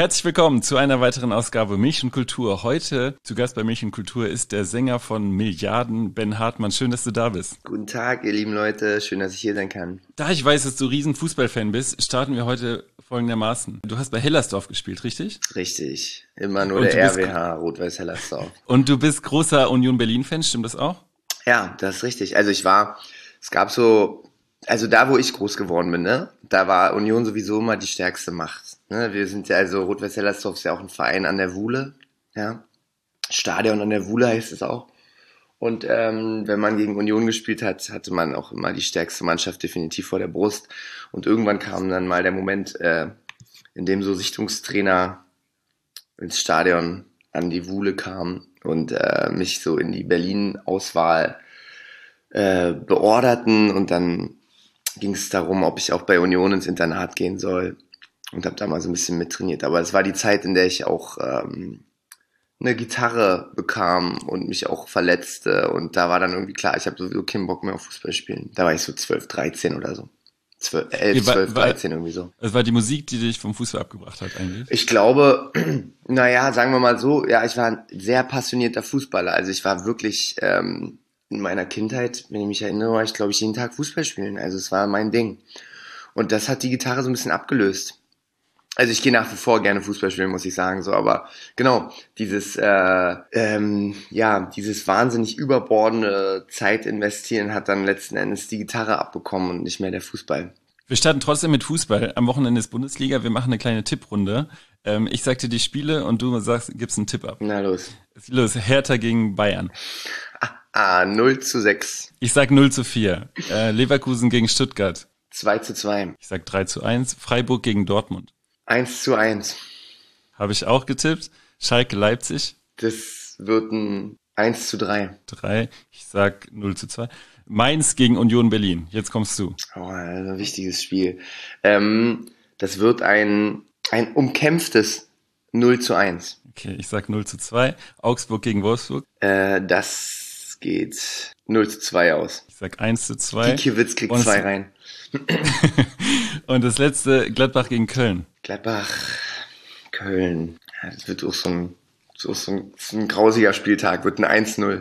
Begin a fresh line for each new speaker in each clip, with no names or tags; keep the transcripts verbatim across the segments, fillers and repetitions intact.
Herzlich willkommen zu einer weiteren Ausgabe Milch und Kultur. Heute zu Gast bei Milch und Kultur ist der Sänger von Milliarden, Ben Hartmann. Schön, dass du da bist.
Guten Tag, ihr lieben Leute. Schön, dass ich hier sein kann.
Da ich weiß, dass du riesen Fußballfan bist, starten wir heute folgendermaßen. Du hast bei Hellersdorf gespielt, richtig?
Richtig. Immer nur
Und
der
du bist-
R W H, Rot-Weiß Hellersdorf.
Und du bist großer Union Berlin-Fan, stimmt das auch?
Ja, das ist richtig. Also ich war, es gab so, also da, wo ich groß geworden bin, ne, da war Union sowieso immer die stärkste Macht. Ne? Wir sind ja, also Rot-Weiß Hellersdorf ist ja auch ein Verein an der Wuhle, ja. Stadion an der Wuhle heißt es auch. Und ähm, wenn man gegen Union gespielt hat, hatte man auch immer die stärkste Mannschaft definitiv vor der Brust. Und irgendwann kam dann mal der Moment, äh, in dem so Sichtungstrainer ins Stadion an die Wuhle kam und äh, mich so in die Berlin-Auswahl äh, beorderten. Und dann ging es darum, ob ich auch bei Union ins Internat gehen soll. Und habe da mal so ein bisschen mittrainiert. Aber es war die Zeit, in der ich auch ähm, eine Gitarre bekam und mich auch verletzte. Und da war dann irgendwie klar, ich habe sowieso keinen Bock mehr auf Fußball spielen. Da war ich so zwölf, dreizehn oder so. zwölf, elf,
War-
zwölf,
war-
dreizehn irgendwie so.
Es war die Musik, die dich vom Fußball abgebracht hat eigentlich.
Ich glaube, naja, sagen wir mal so, ja, ich war ein sehr passionierter Fußballer. Also ich war wirklich ähm, in meiner Kindheit, wenn ich mich erinnere, war ich, glaube ich, jeden Tag Fußball spielen. Also es war mein Ding. Und das hat die Gitarre so ein bisschen abgelöst. Also ich gehe nach wie vor gerne Fußball spielen, muss ich sagen, so, aber genau, dieses, äh, ähm, ja, dieses wahnsinnig überbordende Zeit investieren hat dann letzten Endes die Gitarre abbekommen und nicht mehr der Fußball.
Wir starten trotzdem mit Fußball. Am Wochenende ist Bundesliga. Wir machen eine kleine Tipprunde. Ähm, ich sag dir die Spiele und du sagst, gibst einen Tipp ab.
Na los.
Los, Hertha gegen Bayern.
Ah, null zu sechs.
Ich sag null zu vier. Äh, Leverkusen gegen Stuttgart.
zwei zu zwei.
Ich sag drei zu eins. Freiburg gegen Dortmund.
eins zu eins.
Habe ich auch getippt. Schalke Leipzig.
Das wird ein eins zu drei.
drei. Ich sag null zu zwei. Mainz gegen Union Berlin. Jetzt kommst du.
Oh, also ein wichtiges Spiel. Ähm, das wird ein, ein umkämpftes null zu eins.
Okay, ich sag null zu zwei. Augsburg gegen Wolfsburg.
Äh, das geht null zu zwei aus.
Ich sag eins zu zwei.
Kiewitz kriegt
Und-
zwei rein.
Und das letzte, Gladbach gegen Köln.
Gladbach, Köln. Ja, das wird auch so ein, so so ein, so ein grausiger Spieltag. Wird ein eins null.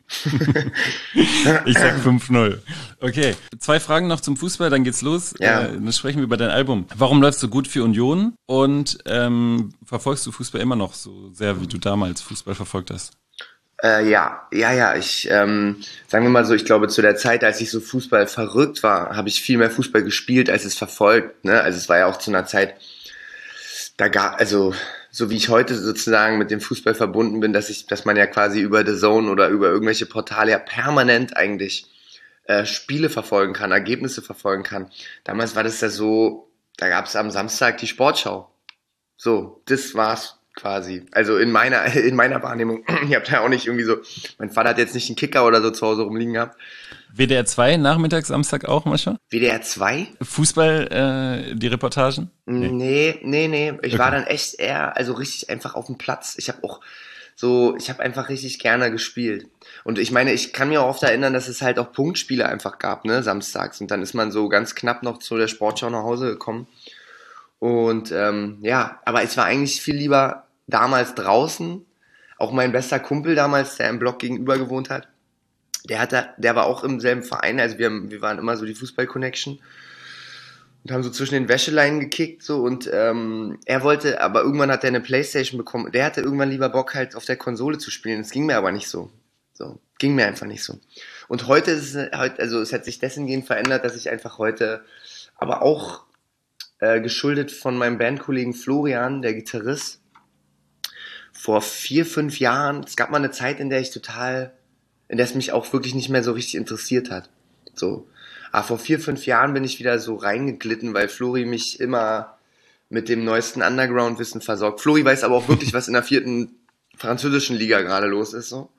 Ich sag fünf null. Okay, zwei Fragen noch zum Fußball, dann geht's los.
Ja.
Äh, dann sprechen wir über dein Album. Warum läufst du gut für Union? Und ähm, verfolgst du Fußball immer noch so sehr, wie du damals Fußball verfolgt hast?
Äh, ja, ja, ja. Ich, ähm, sagen wir mal so, ich glaube, zu der Zeit, als ich so Fußball verrückt war, habe ich viel mehr Fußball gespielt, als es verfolgt. Ne? Also es war ja auch zu einer Zeit, da gab, also so wie ich heute sozusagen mit dem Fußball verbunden bin, dass ich, dass man ja quasi über The Zone oder über irgendwelche Portale ja permanent eigentlich äh, Spiele verfolgen kann, Ergebnisse verfolgen kann. Damals war das ja so, da gab es am Samstag die Sportschau. So, das war's quasi. Also in meiner in meiner Wahrnehmung. Ich habe da auch nicht irgendwie so, mein Vater hat jetzt nicht einen Kicker oder so zu Hause rumliegen gehabt.
W D R zwei, nachmittags, Samstag auch manchmal?
W D R zwei?
Fußball, äh, die Reportagen?
Nee, nee, nee. Ich
Okay.
war dann echt eher, also richtig einfach auf dem Platz. Ich habe auch so, ich habe einfach richtig gerne gespielt. Und ich meine, ich kann mir auch oft erinnern, dass es halt auch Punktspiele einfach gab, ne, samstags. Und dann ist man so ganz knapp noch zu der Sportschau nach Hause gekommen. Und ähm, ja, aber es war eigentlich viel lieber damals draußen. Auch mein bester Kumpel damals, der im Block gegenüber gewohnt hat, der hatte, der war auch im selben Verein. Also wir, wir waren immer so die Fußball-Connection. Und haben so zwischen den Wäscheleinen gekickt, so, und ähm, er wollte, aber irgendwann hat er eine Playstation bekommen, der hatte irgendwann lieber Bock halt auf der Konsole zu spielen, das ging mir aber nicht so, so, ging mir einfach nicht so. Und heute ist es, heute, also es hat sich dahingehend verändert, dass ich einfach heute, aber auch äh, geschuldet von meinem Bandkollegen Florian, der Gitarrist, vor vier, fünf Jahren, es gab mal eine Zeit, in der ich total, in der es mich auch wirklich nicht mehr so richtig interessiert hat, so. Aber vor vier, fünf Jahren bin ich wieder so reingeglitten, weil Flori mich immer mit dem neuesten Underground-Wissen versorgt. Flori weiß aber auch wirklich, was in der vierten französischen Liga gerade los ist. So.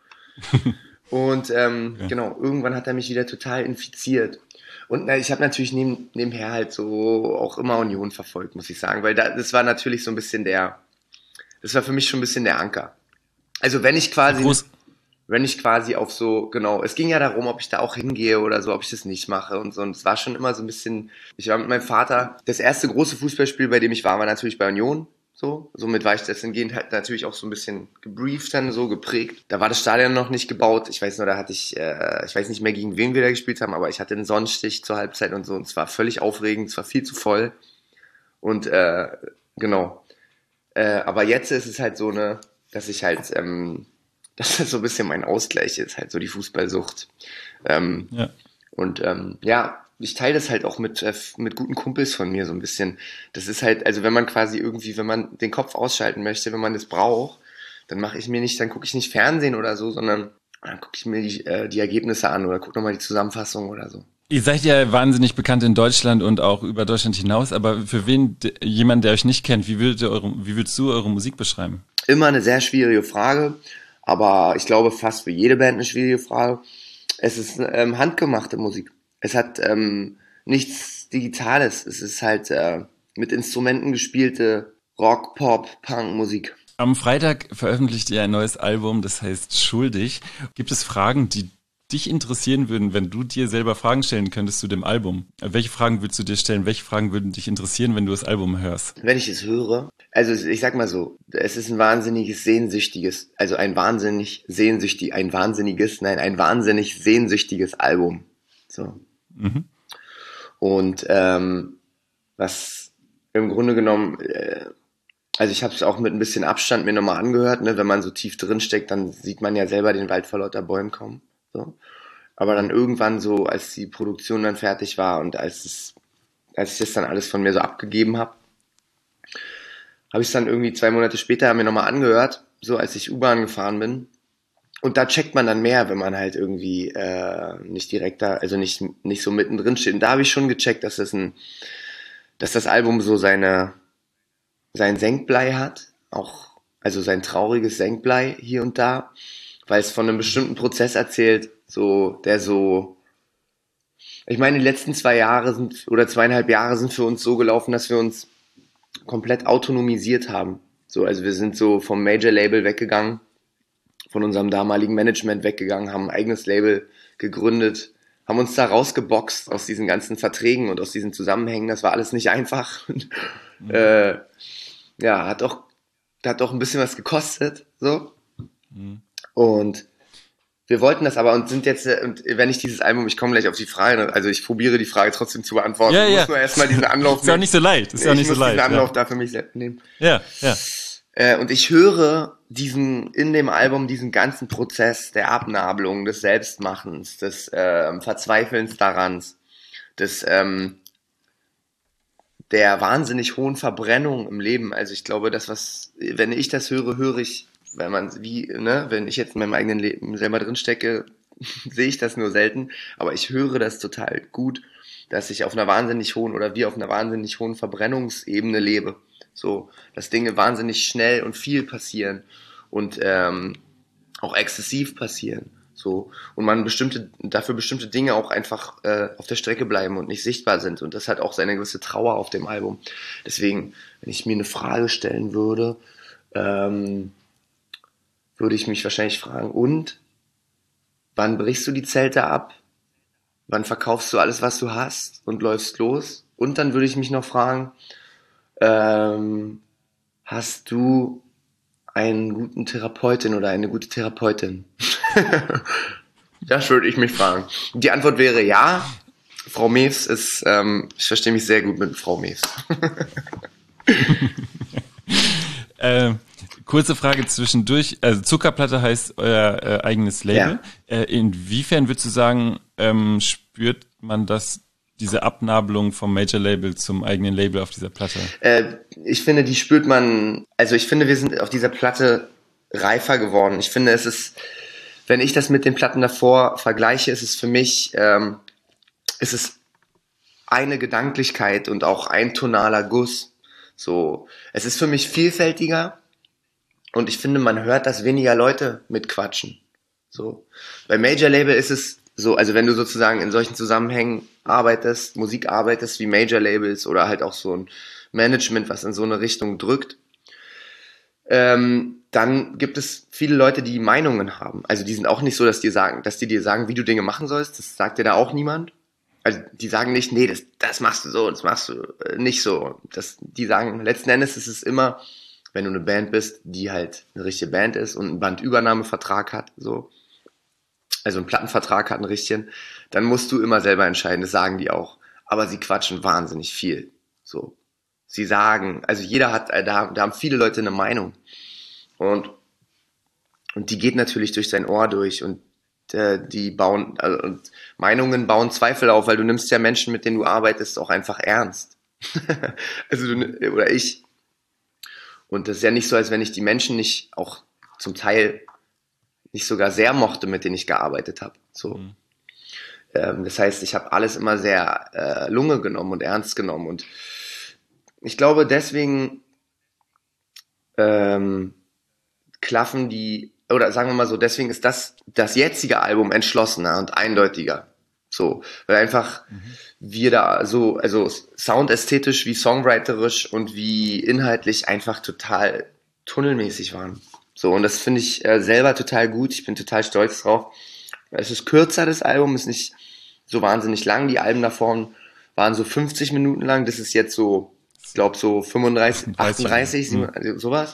Und ähm,
Ja.
genau, irgendwann hat er mich wieder total infiziert. Und na, ich habe natürlich neben, nebenher halt so auch immer Union verfolgt, muss ich sagen. Weil da, das war natürlich so ein bisschen der, das war für mich schon ein bisschen der Anker. Also wenn ich quasi...
Groß,
wenn ich quasi auf so, genau, es ging ja darum, ob ich da auch hingehe oder so, ob ich das nicht mache und so. Und es war schon immer so ein bisschen, ich war mit meinem Vater, das erste große Fußballspiel, bei dem ich war, war natürlich bei Union. So, somit war ich dahingehend halt natürlich auch so ein bisschen gebrieft dann, so geprägt. Da war das Stadion noch nicht gebaut. Ich weiß nur, da hatte ich, äh, ich weiß nicht mehr, gegen wen wir da gespielt haben, aber ich hatte einen Sonnenstich zur Halbzeit und so. Und es war völlig aufregend, es war viel zu voll. Und äh, genau. Äh, aber jetzt ist es halt so eine, dass ich halt, ähm, dass das so ein bisschen mein Ausgleich ist, halt so die Fußballsucht. Ähm,
Ja.
Und ähm, ja, ich teile das halt auch mit, äh, mit guten Kumpels von mir so ein bisschen. Das ist halt, also wenn man quasi irgendwie, wenn man den Kopf ausschalten möchte, wenn man das braucht, dann mache ich mir nicht, dann gucke ich nicht Fernsehen oder so, sondern dann gucke ich mir die, äh, die Ergebnisse an oder gucke nochmal die Zusammenfassung oder so.
Ihr seid ja wahnsinnig bekannt in Deutschland und auch über Deutschland hinaus, aber für wen, d- jemand, der euch nicht kennt, wie würdet ihr eure, wie würdest du eure Musik beschreiben?
Immer eine sehr schwierige Frage, aber ich glaube fast für jede Band eine schwierige Frage. Es ist ähm, handgemachte Musik. Es hat ähm, nichts Digitales. Es ist halt äh, mit Instrumenten gespielte Rock, Pop, Punk-Musik.
Am Freitag veröffentlicht ihr ein neues Album, das heißt Schuldig. Gibt es Fragen, die dich interessieren würden, wenn du dir selber Fragen stellen könntest zu dem Album? Welche Fragen würdest du dir stellen? Welche Fragen würden dich interessieren, wenn du das Album hörst?
Wenn ich es höre, also ich sag mal so, es ist ein wahnsinniges, sehnsüchtiges, also ein wahnsinnig sehnsüchtig, ein wahnsinniges, nein, ein wahnsinnig sehnsüchtiges Album. So.
Mhm.
Und ähm, was im Grunde genommen, äh, also ich habe es auch mit ein bisschen Abstand mir nochmal angehört, ne? Wenn man so tief drin steckt, dann sieht man ja selber den Wald vor lauter Bäumen kommen. So. Aber dann irgendwann so, als die Produktion dann fertig war und als es, als ich das dann alles von mir so abgegeben habe, habe ich es dann irgendwie zwei Monate später mir nochmal angehört, so als ich U-Bahn gefahren bin. Und da checkt man dann mehr, wenn man halt irgendwie äh, nicht direkt da, also nicht nicht so mittendrin steht. Und da habe ich schon gecheckt, dass das ein, dass das Album so seine sein Senkblei hat, auch also sein trauriges Senkblei hier und da, weil es von einem bestimmten Prozess erzählt, so der so, ich meine, die letzten zwei Jahre sind oder zweieinhalb Jahre sind für uns so gelaufen, dass wir uns komplett autonomisiert haben. So, also wir sind so vom Major Label weggegangen, von unserem damaligen Management weggegangen, haben ein eigenes Label gegründet, haben uns da rausgeboxt aus diesen ganzen Verträgen und aus diesen Zusammenhängen. Das war alles nicht einfach. Mhm. äh, ja, hat auch, hat auch ein bisschen was gekostet, so. Mhm. Und wir wollten das aber und sind jetzt, und wenn ich dieses Album, ich komme gleich auf die Frage, also ich probiere die Frage trotzdem zu beantworten.
Ja,
ich
ja.
muss nur erstmal diesen Anlauf nehmen.
Ist ja auch nicht so leicht. Ist ja auch nicht so leicht.
Ich muss diesen Anlauf
ja.
da für mich selbst nehmen.
Ja, ja.
Äh, und ich höre diesen, in dem Album diesen ganzen Prozess der Abnabelung, des Selbstmachens, des äh, Verzweifelns daran, des, ähm, der wahnsinnig hohen Verbrennung im Leben. Also ich glaube, das, was, wenn ich das höre, höre ich, wenn man, wie, ne, wenn ich jetzt in meinem eigenen Leben selber drin stecke, sehe ich das nur selten, aber ich höre das total gut, dass ich auf einer wahnsinnig hohen oder wir auf einer wahnsinnig hohen Verbrennungsebene lebe. So, dass Dinge wahnsinnig schnell und viel passieren und ähm, auch exzessiv passieren. So, und man bestimmte, dafür bestimmte Dinge auch einfach äh, auf der Strecke bleiben und nicht sichtbar sind. Und das hat auch seine gewisse Trauer auf dem Album. Deswegen, wenn ich mir eine Frage stellen würde, ähm, würde ich mich wahrscheinlich fragen, und wann brichst du die Zelte ab? Wann verkaufst du alles, was du hast und läufst los? Und dann würde ich mich noch fragen, ähm, hast du einen guten Therapeutin oder eine gute Therapeutin? Das würde ich mich fragen. Die Antwort wäre ja. Frau Mews ist, ähm, ich verstehe mich sehr gut mit Frau Mews.
äh, kurze Frage zwischendurch. Also Zuckerplatte heißt euer äh, eigenes Label. Ja. Äh, inwiefern würdest du sagen, ähm, spürt man das, diese Abnabelung vom Major Label zum eigenen Label auf dieser Platte?
Äh, ich finde, die spürt man, also ich finde, wir sind auf dieser Platte reifer geworden. Ich finde, es ist, wenn ich das mit den Platten davor vergleiche, ist es für mich, ähm, ist es eine Gedanklichkeit und auch ein tonaler Guss. So, es ist für mich vielfältiger und ich finde, man hört, dass weniger Leute mitquatschen. So, bei Major Label ist es so, also wenn du sozusagen in solchen Zusammenhängen arbeitest, Musik arbeitest wie Major Labels oder halt auch so ein Management, was in so eine Richtung drückt, ähm, dann gibt es viele Leute, die Meinungen haben. Also die sind auch nicht so, dass die sagen, dass die dir sagen, wie du Dinge machen sollst. Das sagt dir da auch niemand. Also die sagen nicht, nee, das, das machst du so, das machst du äh, nicht so. Das, die sagen, letzten Endes ist es immer wenn du eine Band bist, die halt eine richtige Band ist und einen Bandübernahmevertrag hat, so, also einen Plattenvertrag hat, einen richtigen, dann musst du immer selber entscheiden, das sagen die auch. Aber sie quatschen wahnsinnig viel, so. Sie sagen, also jeder hat, da, da haben viele Leute eine Meinung. Und, und die geht natürlich durch dein Ohr durch und äh, die bauen, also, und Meinungen bauen Zweifel auf, weil du nimmst ja Menschen, mit denen du arbeitest, auch einfach ernst. Also du, oder ich. Und das ist ja nicht so, als wenn ich die Menschen nicht auch zum Teil nicht sogar sehr mochte, mit denen ich gearbeitet habe. So. Mhm. Ähm, das heißt, ich habe alles immer sehr äh, Lunge genommen und ernst genommen. Und ich glaube, deswegen ähm, klaffen die, oder sagen wir mal so, deswegen ist das das jetzige Album entschlossener und eindeutiger. So, weil einfach mhm. wir da so, also soundästhetisch wie songwriterisch und wie inhaltlich einfach total tunnelmäßig waren. So, und das finde ich äh, selber total gut. Ich bin total stolz drauf. Es ist kürzer, das Album, ist nicht so wahnsinnig lang. Die Alben davon waren so fünfzig Minuten lang. Das ist jetzt so, ich glaube so fünfunddreißig, achtunddreißig, mhm. also sowas.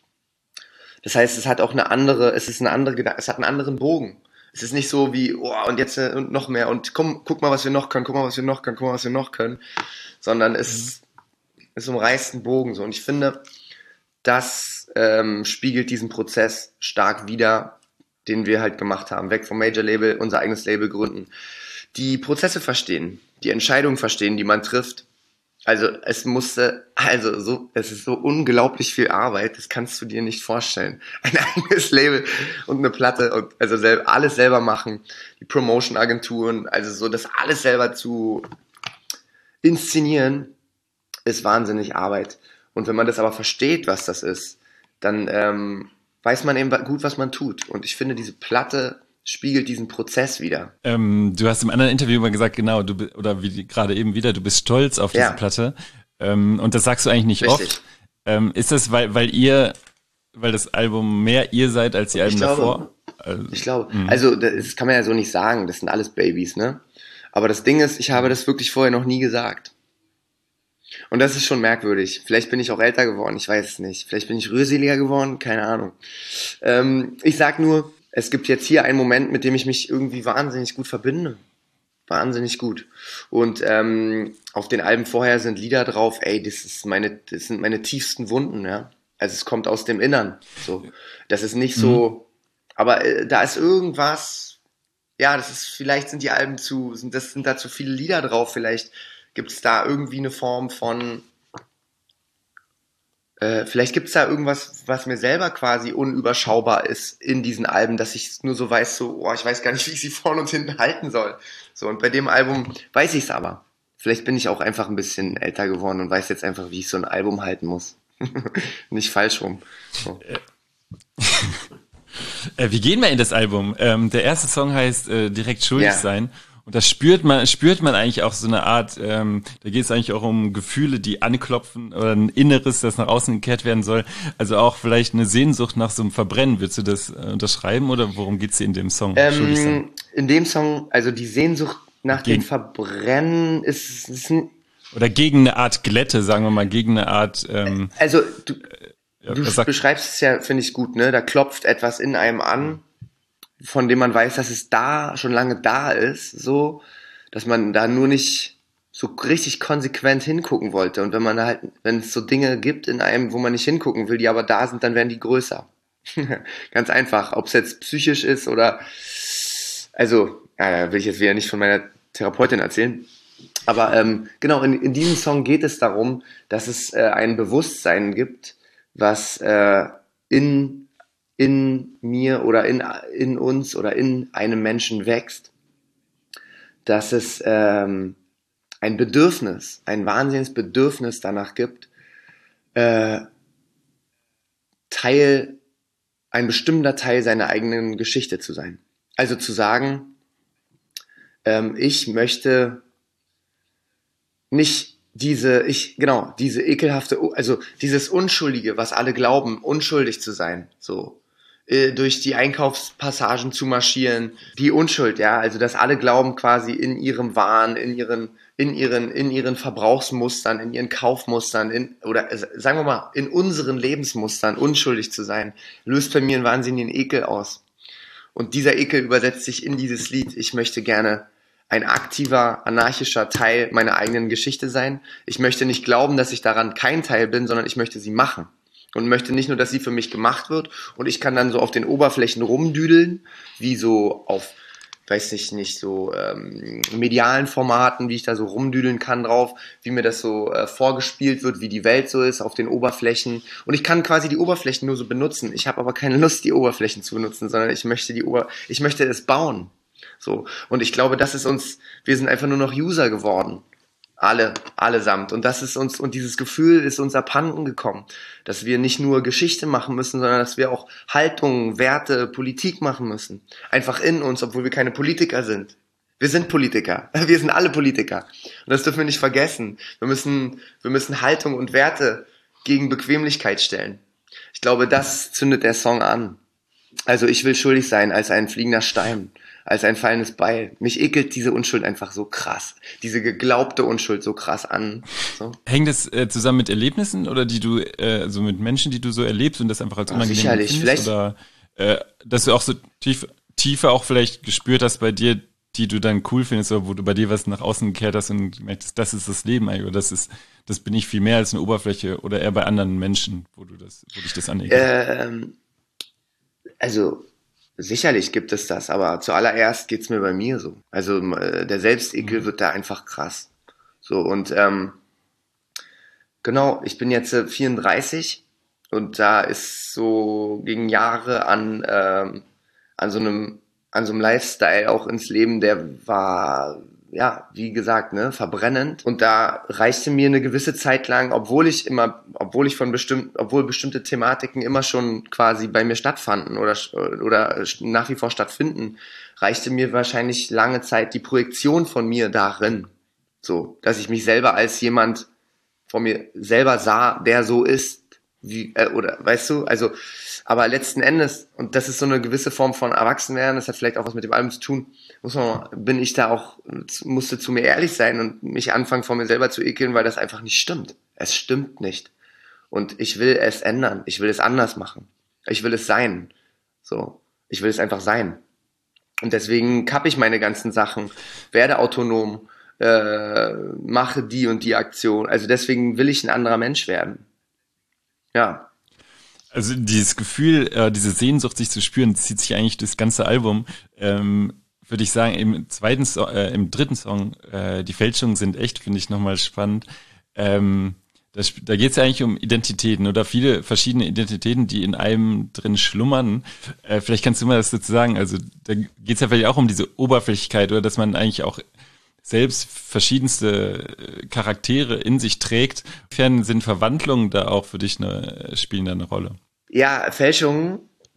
Das heißt, es hat auch eine andere, es ist eine andere, es hat einen anderen Bogen. Es ist nicht so wie, oh, und jetzt äh, und noch mehr und komm, guck mal, was wir noch können, guck mal, was wir noch können, guck mal, was wir noch können. Sondern es, mhm. es umreißt einen Bogen so. Und ich finde, das ähm, spiegelt diesen Prozess stark wider, den wir halt gemacht haben. Weg vom Major-Label, unser eigenes Label gründen. Die Prozesse verstehen, die Entscheidungen verstehen, die man trifft. Also es musste, also so, es ist so unglaublich viel Arbeit, das kannst du dir nicht vorstellen. Ein eigenes Label und eine Platte und also selber, alles selber machen, die Promotion-Agenturen, also so das alles selber zu inszenieren, ist wahnsinnig Arbeit. Und wenn man das aber versteht, was das ist, dann ähm, weiß man eben gut, was man tut. Und ich finde, diese Platte spiegelt diesen Prozess wieder.
Ähm, du hast im anderen Interview mal gesagt, genau, du oder wie gerade eben wieder, du bist stolz auf diese
ja.
Platte. Ähm, und das sagst du eigentlich nicht
Richtig.
oft. Ähm, ist das, weil, weil ihr, weil das Album mehr ihr seid als die Alben
ich glaube,
davor? Also,
ich glaube, mh. also das kann man ja so nicht sagen, das sind alles Babys, ne? Aber das Ding ist, ich habe das wirklich vorher noch nie gesagt. Und das ist schon merkwürdig. Vielleicht bin ich auch älter geworden, ich weiß es nicht. Vielleicht bin ich rührseliger geworden, keine Ahnung. Ähm, ich sag nur, es gibt jetzt hier einen Moment, mit dem ich mich irgendwie wahnsinnig gut verbinde. Wahnsinnig gut. Und ähm, auf den Alben vorher sind Lieder drauf, ey, das ist meine, das sind meine tiefsten Wunden, ja. Also es kommt aus dem Innern. So. Das ist nicht so, mhm. aber äh, da ist irgendwas, ja, das ist, vielleicht sind die Alben zu, sind, das sind da zu viele Lieder drauf, vielleicht gibt es da irgendwie eine Form von, äh, vielleicht gibt es da irgendwas, was mir selber quasi unüberschaubar ist in diesen Alben, dass ich nur so weiß, so, oh, ich weiß gar nicht, wie ich sie vorne und hinten halten soll. So, und bei dem Album weiß ich es aber. Vielleicht bin ich auch einfach ein bisschen älter geworden und weiß jetzt einfach, wie ich so ein Album halten muss. Nicht falsch rum. So.
äh, wie gehen wir in das Album? Ähm, der erste Song heißt äh, Direkt schuldig
ja.
sein. Und das spürt man, spürt man eigentlich auch so eine Art, ähm, da geht es eigentlich auch um Gefühle, die anklopfen oder ein Inneres, das nach außen gekehrt werden soll. Also auch vielleicht eine Sehnsucht nach so einem Verbrennen. Würdest du das äh, unterschreiben oder worum geht's dir in dem Song?
Ähm, in dem Song, also die Sehnsucht nach gegen, dem Verbrennen ist, ist ein,
oder gegen eine Art Glätte, sagen wir mal, gegen eine Art. Ähm,
also du,
ja,
du
sagt,
beschreibst es ja, finde ich gut, ne? Da klopft etwas in einem an, von dem man weiß, dass es da schon lange da ist, so, dass man da nur nicht so richtig konsequent hingucken wollte. Und wenn man da halt, wenn es so Dinge gibt in einem, wo man nicht hingucken will, die aber da sind, dann werden die größer. Ganz einfach. Ob es jetzt psychisch ist oder, also, ja, da will ich jetzt wieder nicht von meiner Therapeutin erzählen. Aber ähm, genau, in, in diesem Song geht es darum, dass es äh, ein Bewusstsein gibt, was äh, in in mir oder in, in uns oder in einem Menschen wächst, dass es ähm, ein Bedürfnis, ein wahnsinniges Bedürfnis danach gibt, äh, Teil, ein bestimmter Teil seiner eigenen Geschichte zu sein. Also zu sagen, ähm, ich möchte nicht diese, ich, genau, diese ekelhafte, also dieses Unschuldige, was alle glauben, unschuldig zu sein, so, durch die Einkaufspassagen zu marschieren, die Unschuld, ja, also dass alle glauben quasi in ihrem Wahn, in ihren in ihren, in ihren Verbrauchsmustern, in ihren Kaufmustern, in, oder äh, sagen wir mal, in unseren Lebensmustern unschuldig zu sein, löst bei mir einen wahnsinnigen Ekel aus. Und dieser Ekel übersetzt sich in dieses Lied. Ich möchte gerne ein aktiver, anarchischer Teil meiner eigenen Geschichte sein. Ich möchte nicht glauben, dass ich daran kein Teil bin, sondern ich möchte sie machen. Und möchte nicht nur, dass sie für mich gemacht wird und ich kann dann so auf den Oberflächen rumdüdeln, wie so auf, weiß ich nicht, so ähm, medialen Formaten, wie ich da so rumdüdeln kann drauf, wie mir das so äh, vorgespielt wird, wie die Welt so ist auf den Oberflächen. Und ich kann quasi die Oberflächen nur so benutzen. Ich habe aber keine Lust, die Oberflächen zu benutzen, sondern ich möchte die Ober ich möchte es bauen. So. Und ich glaube, das ist uns, wir sind einfach nur noch User geworden. Alle, allesamt. Und das ist uns, und dieses Gefühl ist uns abhanden gekommen, dass wir nicht nur Geschichte machen müssen, sondern dass wir auch Haltungen, Werte, Politik machen müssen. Einfach in uns, obwohl wir keine Politiker sind. Wir sind Politiker. Wir sind alle Politiker. Und das dürfen wir nicht vergessen. Wir müssen, wir müssen Haltung und Werte gegen Bequemlichkeit stellen. Ich glaube, das zündet der Song an. Also ich will schuldig sein als ein fliegender Stein, als ein fallendes Beil. Mich ekelt diese Unschuld einfach so krass. Diese geglaubte Unschuld so krass an. So.
Hängt das äh, zusammen mit Erlebnissen oder die du, äh, so mit Menschen, die du so erlebst und das einfach als unangenehm
sicherlich,
findest?
vielleicht.
Oder äh, dass du auch so tief, tiefer auch vielleicht gespürt hast bei dir, die du dann cool findest, oder wo du bei dir was nach außen gekehrt hast und merkst, das ist das Leben eigentlich, oder das ist, das bin ich viel mehr als eine Oberfläche, oder eher bei anderen Menschen, wo du das, wo dich das anekelt?
Ähm, also sicherlich gibt es das, aber zuallererst geht's mir bei mir so. Also äh, der Selbstekel mhm. wird da einfach krass. So und ähm, genau, ich bin jetzt äh, vierunddreißig und da ist so gegen Jahre an ähm, an so einem an so einem Lifestyle auch ins Leben, der war ja, wie gesagt, ne, verbrennend. Und da reichte mir eine gewisse Zeit lang, obwohl ich immer, obwohl ich von bestimmten, obwohl bestimmte Thematiken immer schon quasi bei mir stattfanden oder, oder nach wie vor stattfinden, reichte mir wahrscheinlich lange Zeit die Projektion von mir darin. So, dass ich mich selber als jemand von mir selber sah, der so ist, wie, äh, oder, weißt du, also, aber letzten Endes, und das ist so eine gewisse Form von Erwachsenwerden, das hat vielleicht auch was mit dem Album zu tun, muss man, bin ich da auch, musste zu mir ehrlich sein und mich anfangen, von mir selber zu ekeln, weil das einfach nicht stimmt. Es stimmt nicht. Und ich will es ändern. Ich will es anders machen. Ich will es sein. So. Ich will es einfach sein. Und deswegen kappe ich meine ganzen Sachen, werde autonom, äh, mache die und die Aktion. Also deswegen will ich ein anderer Mensch werden. Ja.
Also dieses Gefühl, äh, diese Sehnsucht, sich zu spüren, zieht sich eigentlich das ganze Album. Ähm, würde ich sagen, im zweiten, so äh, im dritten Song, äh, die Fälschungen sind echt, finde ich nochmal spannend. Ähm, das, da geht es ja eigentlich um Identitäten oder viele verschiedene Identitäten, die in einem drin schlummern. Äh, vielleicht kannst du mal das dazu sagen. Also da geht es ja vielleicht auch um diese Oberflächlichkeit oder dass man eigentlich auch selbst verschiedenste Charaktere in sich trägt. Inwiefern sind Verwandlungen da auch für dich eine, spielen da eine Rolle?
Ja, Fälschungen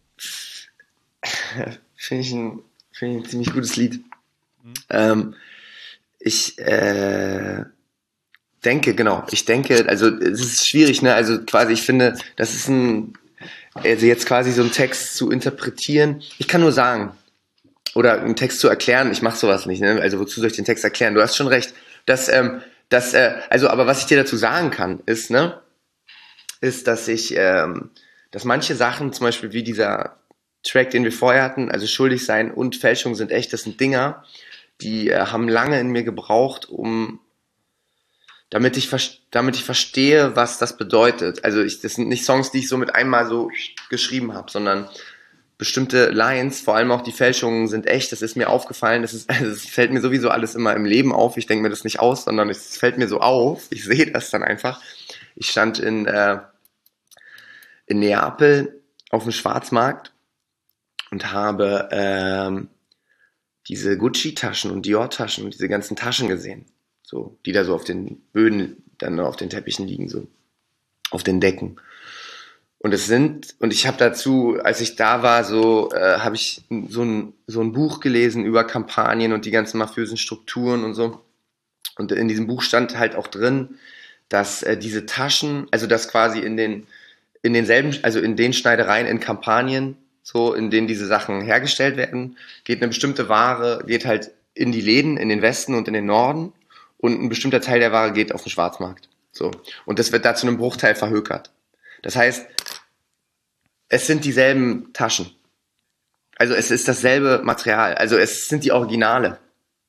finde ich, ein, find ich ein ziemlich gutes Lied. Mhm. Ähm, ich äh, denke, genau, ich denke, also es ist schwierig, ne? Also quasi, ich finde, das ist ein, also jetzt quasi so einen Text zu interpretieren. Ich kann nur sagen, oder einen Text zu erklären, ich mache sowas nicht, ne? Also wozu soll ich den Text erklären? Du hast schon recht, dass, ähm, dass, äh, also, aber was ich dir dazu sagen kann, ist, ne, ist, dass ich, ähm, dass manche Sachen, zum Beispiel wie dieser Track, den wir vorher hatten, also Schuldig sein und Fälschung sind echt, das sind Dinger, die äh, haben lange in mir gebraucht, um, damit ich, damit ich verstehe, was das bedeutet. Also ich, das sind nicht Songs, die ich so mit einmal so geschrieben habe, sondern bestimmte Lines, vor allem auch die Fälschungen sind echt, das ist mir aufgefallen, das ist, also es fällt mir sowieso alles immer im Leben auf, ich denke mir das nicht aus, sondern es fällt mir so auf, ich sehe das dann einfach. Ich stand in, äh, in Neapel auf dem Schwarzmarkt und habe ähm, diese Gucci-Taschen und Dior-Taschen und diese ganzen Taschen gesehen, so, die da so auf den Böden, dann auf den Teppichen liegen, so auf den Decken. Und es sind, und ich habe dazu, als ich da war, so äh, habe ich so ein, so ein Buch gelesen über Kampagnen und die ganzen mafiösen Strukturen und so. Und in diesem Buch stand halt auch drin, dass äh, diese Taschen, also dass quasi in den, in denselben, also in den Schneidereien in Kampagnen, so in denen diese Sachen hergestellt werden, geht eine bestimmte Ware, geht halt in die Läden, in den Westen und in den Norden. und ein bestimmter Teil der Ware geht auf den Schwarzmarkt. So. Und das wird da zu einem Bruchteil verhökert. Das heißt, es sind dieselben Taschen. Also es ist dasselbe Material. Also es sind die Originale,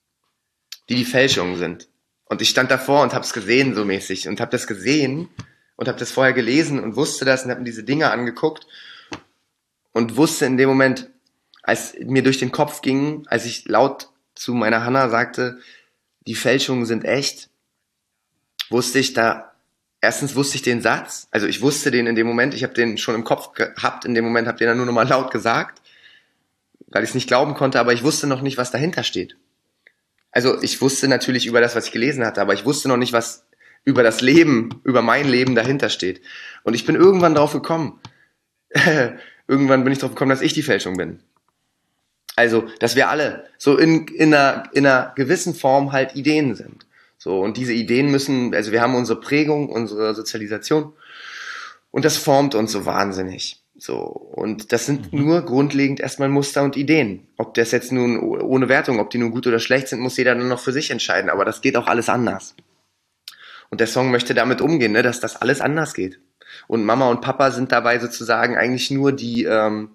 die die Fälschungen sind. Und ich stand davor und habe es gesehen so mäßig und habe das gesehen und habe das vorher gelesen und wusste das und habe mir diese Dinge angeguckt und wusste in dem Moment, als mir durch den Kopf ging, als ich laut zu meiner Hanna sagte, die Fälschungen sind echt, wusste ich da, erstens wusste ich den Satz, also ich wusste den in dem Moment, ich habe den schon im Kopf gehabt, in dem Moment habe den dann nur nochmal laut gesagt, weil ich es nicht glauben konnte, aber ich wusste noch nicht, was dahinter steht. Also ich wusste natürlich über das, was ich gelesen hatte, aber ich wusste noch nicht, was über das Leben, über mein Leben dahinter steht. Und ich bin irgendwann drauf gekommen, irgendwann bin ich drauf gekommen, dass ich die Fälschung bin. Also, dass wir alle so in, in, einer, in einer gewissen Form halt Ideen sind. So, und diese Ideen müssen, also wir haben unsere Prägung, unsere Sozialisation und das formt uns so wahnsinnig. So, und das sind mhm. nur grundlegend erstmal Muster und Ideen. Ob das jetzt nun ohne Wertung, ob die nun gut oder schlecht sind, muss jeder nur noch für sich entscheiden, aber das geht auch alles anders. Und der Song möchte damit umgehen, ne, dass das alles anders geht. Und Mama und Papa sind dabei sozusagen eigentlich nur die, ähm,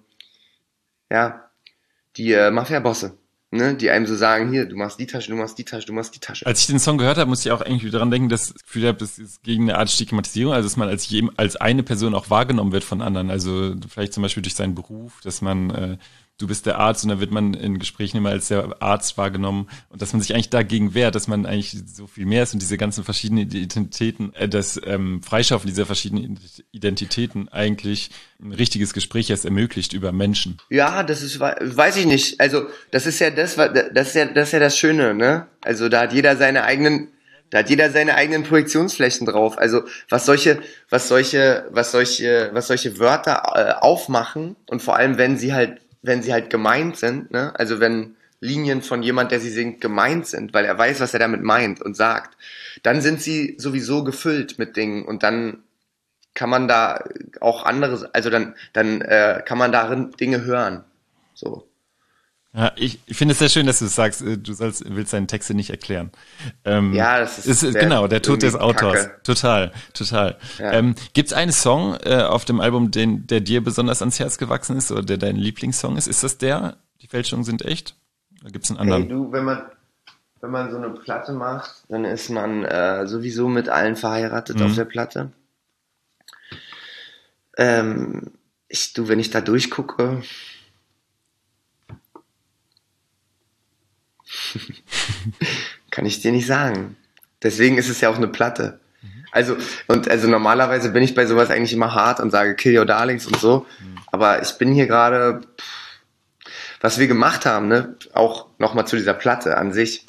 ja, die äh, Mafia-Bosse, ne, die einem so sagen, hier, du machst die Tasche, du machst die Tasche, du machst die Tasche.
Als ich den Song gehört habe, musste ich auch eigentlich wieder daran denken, dass ich das Gefühl habe, das ist gegen eine Art Stigmatisierung, also dass man als jedem, als eine Person auch wahrgenommen wird von anderen. Also vielleicht zum Beispiel durch seinen Beruf, dass man, äh, du bist der Arzt und dann wird man in Gesprächen immer als der Arzt wahrgenommen und dass man sich eigentlich dagegen wehrt, dass man eigentlich so viel mehr ist und diese ganzen verschiedenen Identitäten, äh, das ähm, Freischaufeln dieser verschiedenen Identitäten eigentlich ein richtiges Gespräch erst ermöglicht über Menschen.
Ja, das ist, weiß ich nicht. Also das ist ja das, das ist ja das, ist ja das Schöne, ne? Also da hat jeder seine eigenen, da hat jeder seine eigenen Projektionsflächen drauf. Also was solche, was solche, was solche, was solche Wörter äh, aufmachen und vor allem wenn sie halt wenn sie halt gemeint sind, ne? Also wenn Linien von jemand, der sie singt, gemeint sind, weil er weiß, was er damit meint und sagt, dann sind sie sowieso gefüllt mit Dingen und dann kann man da auch andere, also dann dann äh, kann man darin Dinge hören, so.
Ja, ich, ich finde es sehr schön, dass du sagst, du sollst, willst deine Texte nicht erklären. Ähm,
ja, das ist,
ist der, genau der Tod des Autors.
Kacke.
Total, total. Ja. Ähm, Gibt es einen Song äh, auf dem Album, den, der dir besonders ans Herz gewachsen ist oder der dein Lieblingssong ist? Ist das der? Die Fälschungen sind echt? Oder gibt es einen anderen?
Hey, du, wenn man wenn man so eine Platte macht, dann ist man äh, sowieso mit allen verheiratet mhm. auf der Platte. Ähm, ich, du, wenn ich da durchgucke. Kann ich dir nicht sagen. Deswegen ist es ja auch eine Platte. Also, und also normalerweise bin ich bei sowas eigentlich immer hart und sage Kill Your Darlings und so. Mhm. Aber ich bin hier gerade, was wir gemacht haben, ne, auch nochmal zu dieser Platte an sich,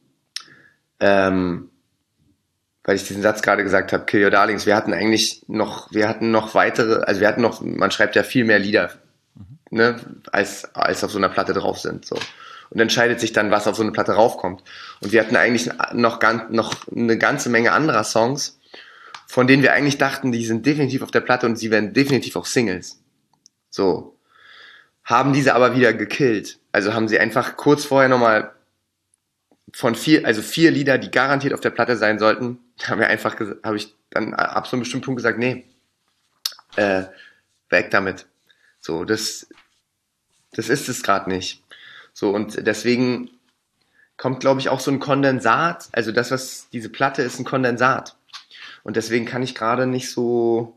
ähm, weil ich diesen Satz gerade gesagt habe, Kill Your Darlings, wir hatten eigentlich noch, wir hatten noch weitere, also wir hatten noch, man schreibt ja viel mehr Lieder, mhm. ne, als, als auf so einer Platte drauf sind, so. Und entscheidet sich dann, was auf so eine Platte raufkommt. Und wir hatten eigentlich noch, ganz, noch eine ganze Menge anderer Songs, von denen wir eigentlich dachten, die sind definitiv auf der Platte und sie werden definitiv auch Singles. So. Haben diese aber wieder gekillt. Also haben sie einfach kurz vorher nochmal von vier, also vier Lieder, die garantiert auf der Platte sein sollten, haben wir einfach, habe ich dann ab so einem bestimmten Punkt gesagt, nee, äh, weg damit. So, das, das ist es gerade nicht. So, und deswegen kommt, glaube ich, auch so ein Kondensat, also das, was diese Platte ist, ein Kondensat. Und deswegen kann ich gerade nicht so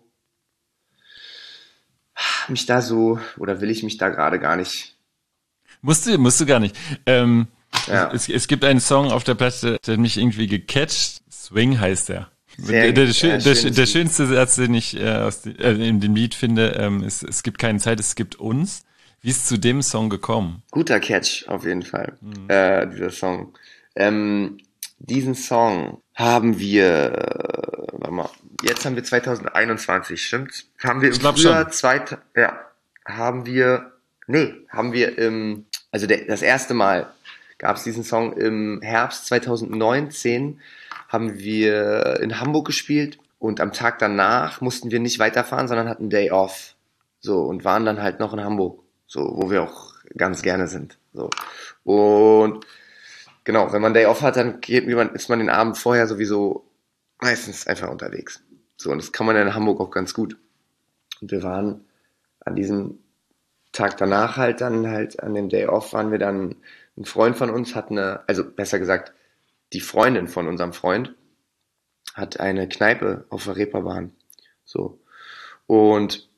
mich da so, oder will ich mich da gerade gar nicht.
Musst du, musst du gar nicht. Ähm,
ja.
es, es gibt einen Song auf der Platte, der hat mich irgendwie gecatcht. Swing heißt der. Der, der, der,
ja,
der, der schönste Satz, den ich äh, aus die, äh, in dem Lied finde, ähm, ist, es gibt keine Zeit, es gibt uns. Wie ist es zu dem Song gekommen?
Guter Catch, auf jeden Fall, mhm. äh, dieser Song. Ähm, diesen Song haben wir, äh, warte mal, jetzt haben wir zwanzig einundzwanzig, stimmt's? Haben wir im Frühjahr, zweit, ja, haben wir, nee, haben wir im, also der, das erste Mal gab es diesen Song im Herbst zwanzig neunzehn, haben wir in Hamburg gespielt und am Tag danach mussten wir nicht weiterfahren, sondern hatten Day Off, so, und waren dann halt noch in Hamburg. So, wo wir auch ganz gerne sind. So. Und genau, wenn man Day Off hat, dann geht man, ist man den Abend vorher sowieso meistens einfach unterwegs. So, und das kann man ja in Hamburg auch ganz gut. Und wir waren an diesem Tag danach halt dann halt an dem Day Off waren wir dann, ein Freund von uns hat eine, also besser gesagt, die Freundin von unserem Freund hat eine Kneipe auf der Reeperbahn. So. Und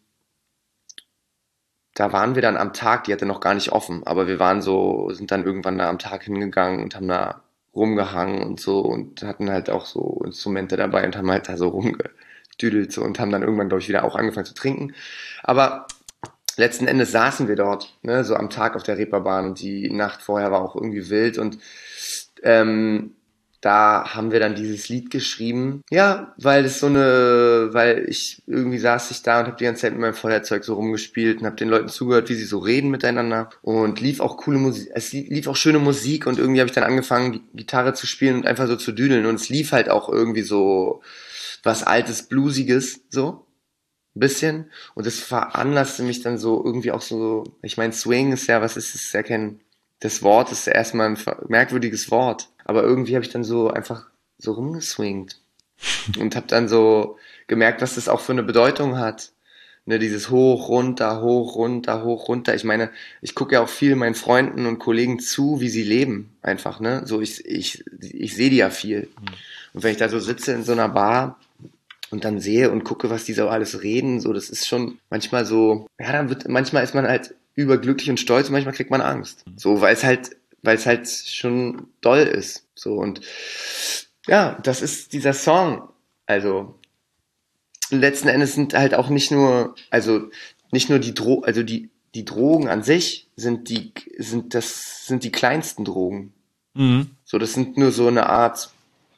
da waren wir dann am Tag, die hatte noch gar nicht offen, aber wir waren so, sind dann irgendwann da am Tag hingegangen und haben da rumgehangen und so und hatten halt auch so Instrumente dabei und haben halt da so rumgedüdelt so und haben dann irgendwann, glaube ich, wieder auch angefangen zu trinken. Aber letzten Endes saßen wir dort, ne, so am Tag auf der Reeperbahn und die Nacht vorher war auch irgendwie wild und ähm, da haben wir dann dieses Lied geschrieben. Ja, weil es so eine, weil ich irgendwie saß ich da und habe die ganze Zeit mit meinem Feuerzeug so rumgespielt und habe den Leuten zugehört, wie sie so reden miteinander und lief auch coole Musik, es lief auch schöne Musik und irgendwie habe ich dann angefangen, Gitarre zu spielen und einfach so zu düdeln und es lief halt auch irgendwie so was Altes, Bluesiges, so. Ein bisschen. Und das veranlasste mich dann so irgendwie auch so, ich meine, Swing ist ja, was ist es, ja kein, das Wort ist ja erstmal ein merkwürdiges Wort. Aber irgendwie habe ich dann so einfach so rumgeswingt und habe dann so gemerkt, was das auch für eine Bedeutung hat. Ne, dieses hoch, runter, hoch, runter, hoch, runter. Ich meine, ich gucke ja auch viel meinen Freunden und Kollegen zu, wie sie leben. Einfach, ne? So, ich, ich, ich sehe die ja viel. Und wenn ich da so sitze in so einer Bar und dann sehe und gucke, was die so alles reden, so, das ist schon manchmal so, ja, dann wird, manchmal ist man halt überglücklich und stolz und manchmal kriegt man Angst. So, weil es halt, weil es halt schon doll ist. So, und ja, das ist dieser Song. Also, letzten Endes sind halt auch nicht nur, also, nicht nur die Dro, also die, die Drogen an sich sind die, sind, das sind die kleinsten Drogen. Mhm. So, das sind nur so eine Art,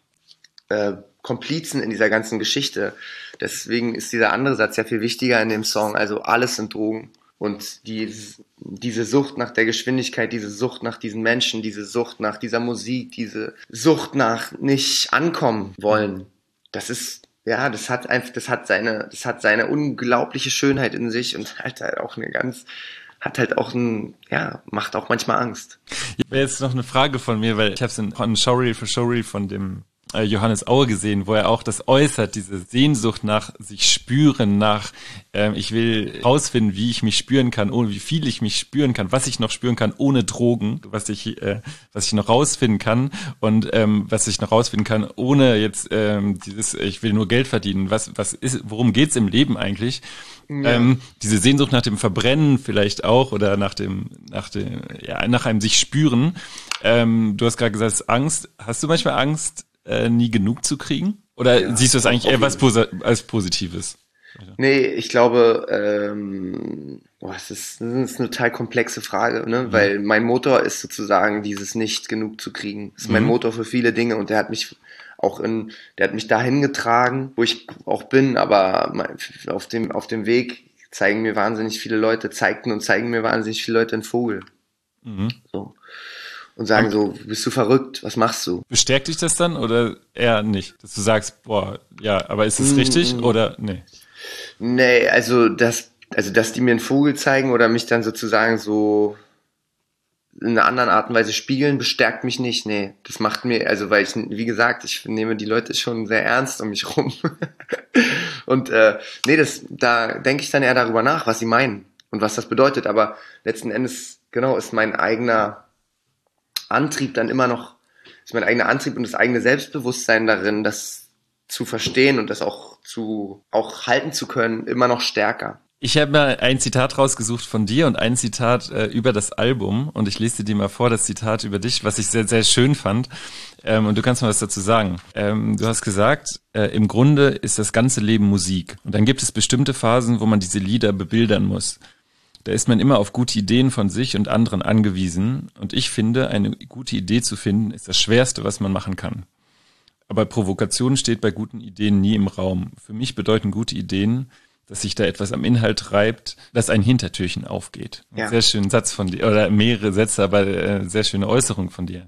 äh, Komplizen in dieser ganzen Geschichte. Deswegen ist dieser andere Satz ja viel wichtiger in dem Song. Also alles sind Drogen. Und die, diese Sucht nach der Geschwindigkeit, diese Sucht nach diesen Menschen, diese Sucht nach dieser Musik, diese Sucht nach nicht ankommen wollen, das ist, ja, das hat einfach, das hat seine, das hat seine unglaubliche Schönheit in sich und halt halt auch eine ganz, hat halt auch ein, ja, macht auch manchmal Angst.
Jetzt noch eine Frage von mir, weil ich habe es in, in Showreel für Showreel von dem Johannes Aue gesehen, wo er auch das äußert, diese Sehnsucht nach sich spüren, nach ähm, ich will rausfinden, wie ich mich spüren kann, ohne wie viel ich mich spüren kann, was ich noch spüren kann ohne Drogen, was ich äh, was ich noch rausfinden kann und ähm, was ich noch rausfinden kann ohne jetzt ähm, dieses ich will nur Geld verdienen. Was was ist, worum geht's im Leben eigentlich? Ja. Ähm, diese Sehnsucht nach dem Verbrennen vielleicht auch oder nach dem nach dem ja nach einem sich spüren. Ähm, du hast gerade gesagt, es ist Angst. Hast du manchmal Angst, Äh, nie genug zu kriegen? Oder ja, siehst du das eigentlich eher was Posi- als Positives?
Nee, ich glaube, ähm, boah, das ist, das ist eine total komplexe Frage, ne? Mhm. Weil mein Motor ist sozusagen dieses nicht genug zu kriegen. Das ist mein mhm. Motor für viele Dinge und der hat mich auch in, der hat mich dahin getragen, wo ich auch bin, aber auf dem, auf dem Weg zeigen mir wahnsinnig viele Leute, zeigten und zeigen mir wahnsinnig viele Leute einen Vogel. Mhm. So. Und sagen so, bist du verrückt, was machst du?
Bestärkt dich das dann oder eher nicht? Dass du sagst, boah, ja, aber ist es richtig mm, oder nee?
Nee, also das, also dass die mir einen Vogel zeigen oder mich dann sozusagen so in einer anderen Art und Weise spiegeln, bestärkt mich nicht, nee. Das macht mir, also weil ich, wie gesagt, ich nehme die Leute schon sehr ernst um mich rum. Und äh, nee, das, da denke ich dann eher darüber nach, was sie meinen und was das bedeutet. Aber letzten Endes, genau, ist mein eigener Antrieb dann immer noch, ist mein eigener Antrieb und das eigene Selbstbewusstsein darin, das zu verstehen und das auch zu, auch halten zu können, immer noch stärker.
Ich habe mal ein Zitat rausgesucht von dir und ein Zitat äh, über das Album und ich lese dir mal vor, das Zitat über dich, was ich sehr, sehr schön fand ähm, und du kannst mal was dazu sagen. Ähm, du hast gesagt, äh, im Grunde ist das ganze Leben Musik und dann gibt es bestimmte Phasen, wo man diese Lieder bebildern muss. Da ist man immer auf gute Ideen von sich und anderen angewiesen. Und ich finde, eine gute Idee zu finden, ist das Schwerste, was man machen kann. Aber Provokation steht bei guten Ideen nie im Raum. Für mich bedeuten gute Ideen, dass sich da etwas am Inhalt reibt, dass ein Hintertürchen aufgeht. Ja. Sehr schönen Satz von dir, oder mehrere Sätze, aber äh, sehr schöne Äußerung von dir.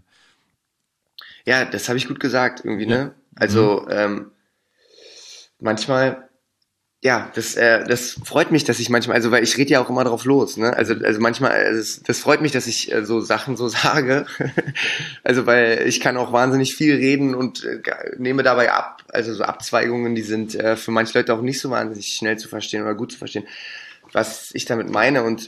Ja, das habe ich gut gesagt irgendwie, ja. Ne? Also mhm. ähm, manchmal ja, das, äh, das freut mich, dass ich manchmal, also weil ich rede ja auch immer drauf los, ne? Also, also manchmal, also das, das freut mich, dass ich äh, so Sachen so sage. Also weil ich kann auch wahnsinnig viel reden und äh, nehme dabei ab. Also so Abzweigungen, die sind äh, für manche Leute auch nicht so wahnsinnig schnell zu verstehen oder gut zu verstehen. Was ich damit meine und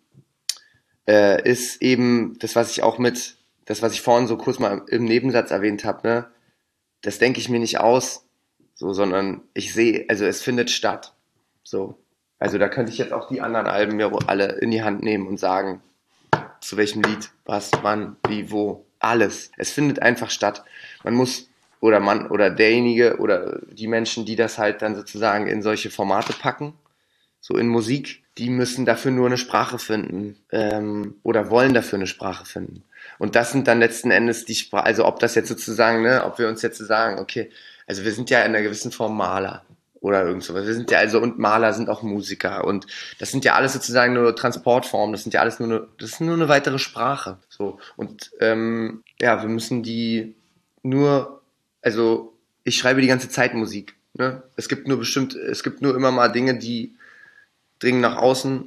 äh, ist eben das, was ich auch mit, das, was ich vorhin so kurz mal im Nebensatz erwähnt habe, ne? Das denke ich mir nicht aus. So, sondern ich sehe, also es findet statt. So. Also da könnte ich jetzt auch die anderen Alben mir alle in die Hand nehmen und sagen, zu welchem Lied, was, wann, wie, wo, alles. Es findet einfach statt. Man muss, oder man, oder derjenige, oder die Menschen, die das halt dann sozusagen in solche Formate packen, so in Musik, die müssen dafür nur eine Sprache finden, ähm, oder wollen dafür eine Sprache finden. Und das sind dann letzten Endes die Sprache, also ob das jetzt sozusagen, ne, ob wir uns jetzt sagen, okay, also wir sind ja in einer gewissen Form Maler oder irgend sowas. Wir sind ja also, und Maler sind auch Musiker und das sind ja alles sozusagen nur Transportformen, das sind ja alles nur eine, das ist nur eine weitere Sprache. So. Und ähm, ja, wir müssen die nur, also ich schreibe die ganze Zeit Musik. Ne? Es gibt nur bestimmt, es gibt nur immer mal Dinge, die dringen nach außen.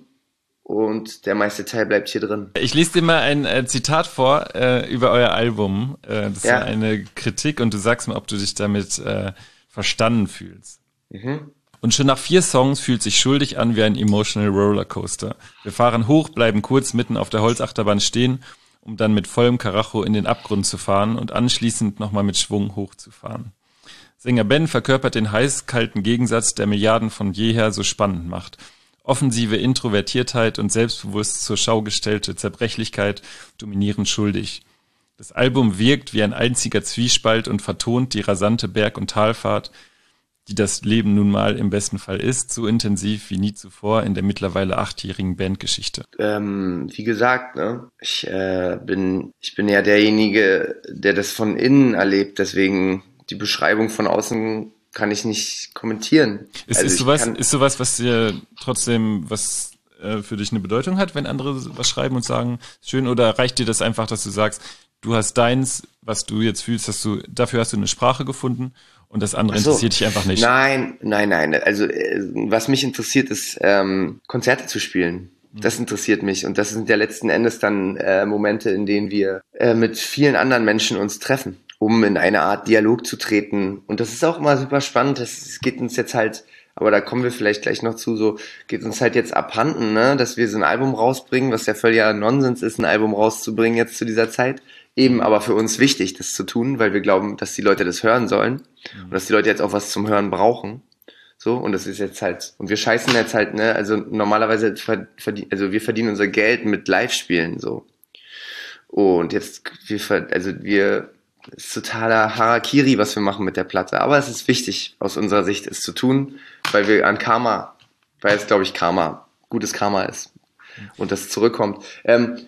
Und der meiste Teil bleibt hier drin.
Ich lese dir mal ein äh, Zitat vor äh, über euer Album. Äh, das
Ja.
ist eine Kritik und du sagst mir, ob du dich damit äh, verstanden fühlst.
Mhm.
Und schon nach vier Songs fühlt sich schuldig an wie ein emotional Rollercoaster. Wir fahren hoch, bleiben kurz mitten auf der Holzachterbahn stehen, um dann mit vollem Karacho in den Abgrund zu fahren und anschließend nochmal mit Schwung hochzufahren. Sänger Ben verkörpert den heiß-kalten Gegensatz, der Milliarden von jeher so spannend macht. Offensive Introvertiertheit und selbstbewusst zur Schau gestellte Zerbrechlichkeit dominieren schuldig. Das Album wirkt wie ein einziger Zwiespalt und vertont die rasante Berg- und Talfahrt, die das Leben nun mal im besten Fall ist, so intensiv wie nie zuvor in der mittlerweile achtjährigen Bandgeschichte.
Ähm, wie gesagt, ne, ich äh, bin, ich bin ja derjenige, der das von innen erlebt, deswegen die Beschreibung von außen kann ich nicht kommentieren.
Ist,
Also
ist
ich
sowas,
kann-
ist sowas, was dir trotzdem was äh, für dich eine Bedeutung hat, wenn andere was schreiben und sagen, schön, oder reicht dir das einfach, dass du sagst, du hast deins, was du jetzt fühlst, hast du, dafür hast du eine Sprache gefunden und das andere
Ach so.
interessiert dich einfach nicht?
Nein, nein, nein. Also äh, was mich interessiert, ist ähm, Konzerte zu spielen. Das interessiert mich und das sind ja letzten Endes dann äh, Momente, in denen wir äh, mit vielen anderen Menschen uns treffen, um in eine Art Dialog zu treten. Und das ist auch immer super spannend. Das, es geht uns jetzt halt, aber da kommen wir vielleicht gleich noch zu, so geht uns halt jetzt abhanden, ne, dass wir so ein Album rausbringen, was ja völliger Nonsens ist, ein Album rauszubringen jetzt zu dieser Zeit. Eben aber für uns wichtig, das zu tun, weil wir glauben, dass die Leute das hören sollen und dass die Leute jetzt auch was zum Hören brauchen. So, und das ist jetzt halt, und wir scheißen jetzt halt, ne, also normalerweise verdienen, also wir verdienen unser Geld mit Live-Spielen, so. Und jetzt, wir, ver- also wir, es ist totaler Harakiri, was wir machen mit der Platte. Aber es ist wichtig, aus unserer Sicht, es zu tun, weil wir an Karma, weil es, glaube ich, Karma, gutes Karma ist. Und das zurückkommt. Ähm,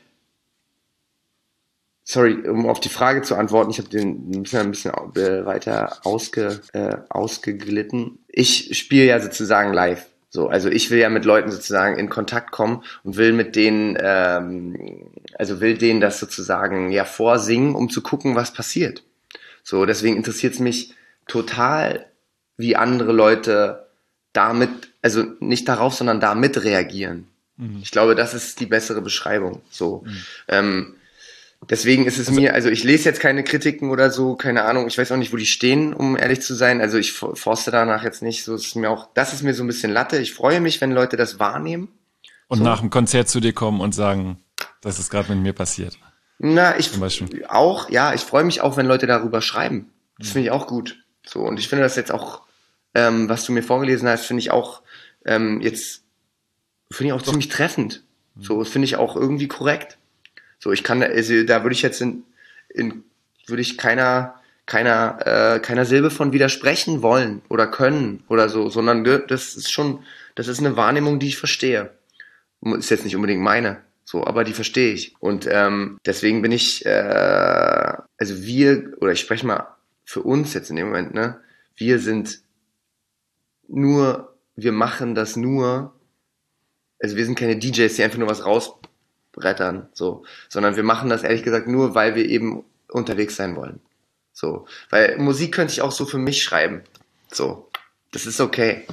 sorry, um auf die Frage zu antworten, ich habe den ein bisschen, ein bisschen äh, weiter ausge, äh, ausgeglitten. Ich spiele ja sozusagen live. So, also ich will ja mit Leuten sozusagen in Kontakt kommen und will mit denen, ähm, also will denen das sozusagen ja vorsingen, um zu gucken, was passiert. So, deswegen interessiert es mich total, wie andere Leute damit, also nicht darauf, sondern damit reagieren. Mhm. Ich glaube, das ist die bessere Beschreibung. So, mhm. ähm, Deswegen ist es also, mir, also ich lese jetzt keine Kritiken oder so, keine Ahnung, ich weiß auch nicht, wo die stehen, um ehrlich zu sein, also ich forste danach jetzt nicht, so ist mir auch, das ist mir so ein bisschen Latte, ich freue mich, wenn Leute das wahrnehmen.
Und
so.
Nach dem Konzert zu dir kommen und sagen, das ist gerade mit mir passiert.
Na, ich auch, ja, ich freue mich auch, wenn Leute darüber schreiben, das mhm. finde ich auch gut, so, und ich finde das jetzt auch, ähm, was du mir vorgelesen hast, finde ich auch, ähm, jetzt, finde ich auch Doch. ziemlich treffend, mhm. so, finde ich auch irgendwie korrekt. So, ich kann, also da würde ich jetzt in, in würde ich keiner, keiner, äh, keiner Silbe von widersprechen wollen oder können oder so, sondern das ist schon, das ist eine Wahrnehmung, die ich verstehe. Ist jetzt nicht unbedingt meine, so, aber die verstehe ich. Und ähm, deswegen bin ich, äh, also wir, oder ich spreche mal für uns jetzt in dem Moment, ne, wir sind nur, wir machen das nur, also wir sind keine D Js, die einfach nur was raus brettern, so, sondern wir machen das ehrlich gesagt nur, weil wir eben unterwegs sein wollen, so, weil Musik könnte ich auch so für mich schreiben, so, das ist okay,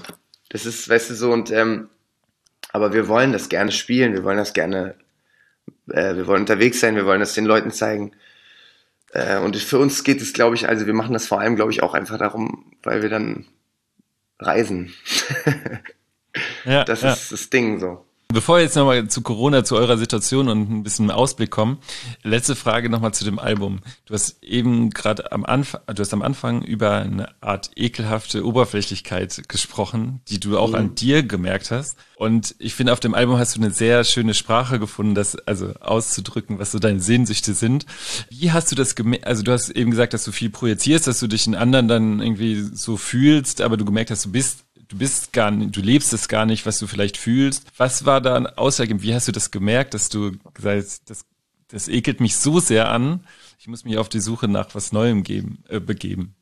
Das ist, weißt du, so und ähm, aber wir wollen das gerne spielen, wir wollen das gerne, äh, wir wollen unterwegs sein, wir wollen das den Leuten zeigen. Äh, und für uns geht es, glaube ich, also wir machen das vor allem, glaube ich, auch einfach darum, weil wir dann reisen.
Ja,
das
ja.
ist das Ding so.
Bevor wir jetzt nochmal zu Corona, zu eurer Situation und ein bisschen Ausblick kommen, letzte Frage nochmal zu dem Album. Du hast eben gerade am Anfang, du hast am Anfang über eine Art ekelhafte Oberflächlichkeit gesprochen, die du auch mhm. an dir gemerkt hast. Und ich finde, auf dem Album hast du eine sehr schöne Sprache gefunden, das also auszudrücken, was so deine Sehnsüchte sind. Wie hast du das gemerkt? Also du hast eben gesagt, dass du viel projizierst, dass du dich in anderen dann irgendwie so fühlst, aber du gemerkt hast, du bist Du bist gar nicht, du lebst es gar nicht, was du vielleicht fühlst. Was war da ausschlaggebend? Wie hast du das gemerkt, dass du gesagt hast, das, das ekelt mich so sehr an, ich muss mich auf die Suche nach was Neuem geben, äh, begeben?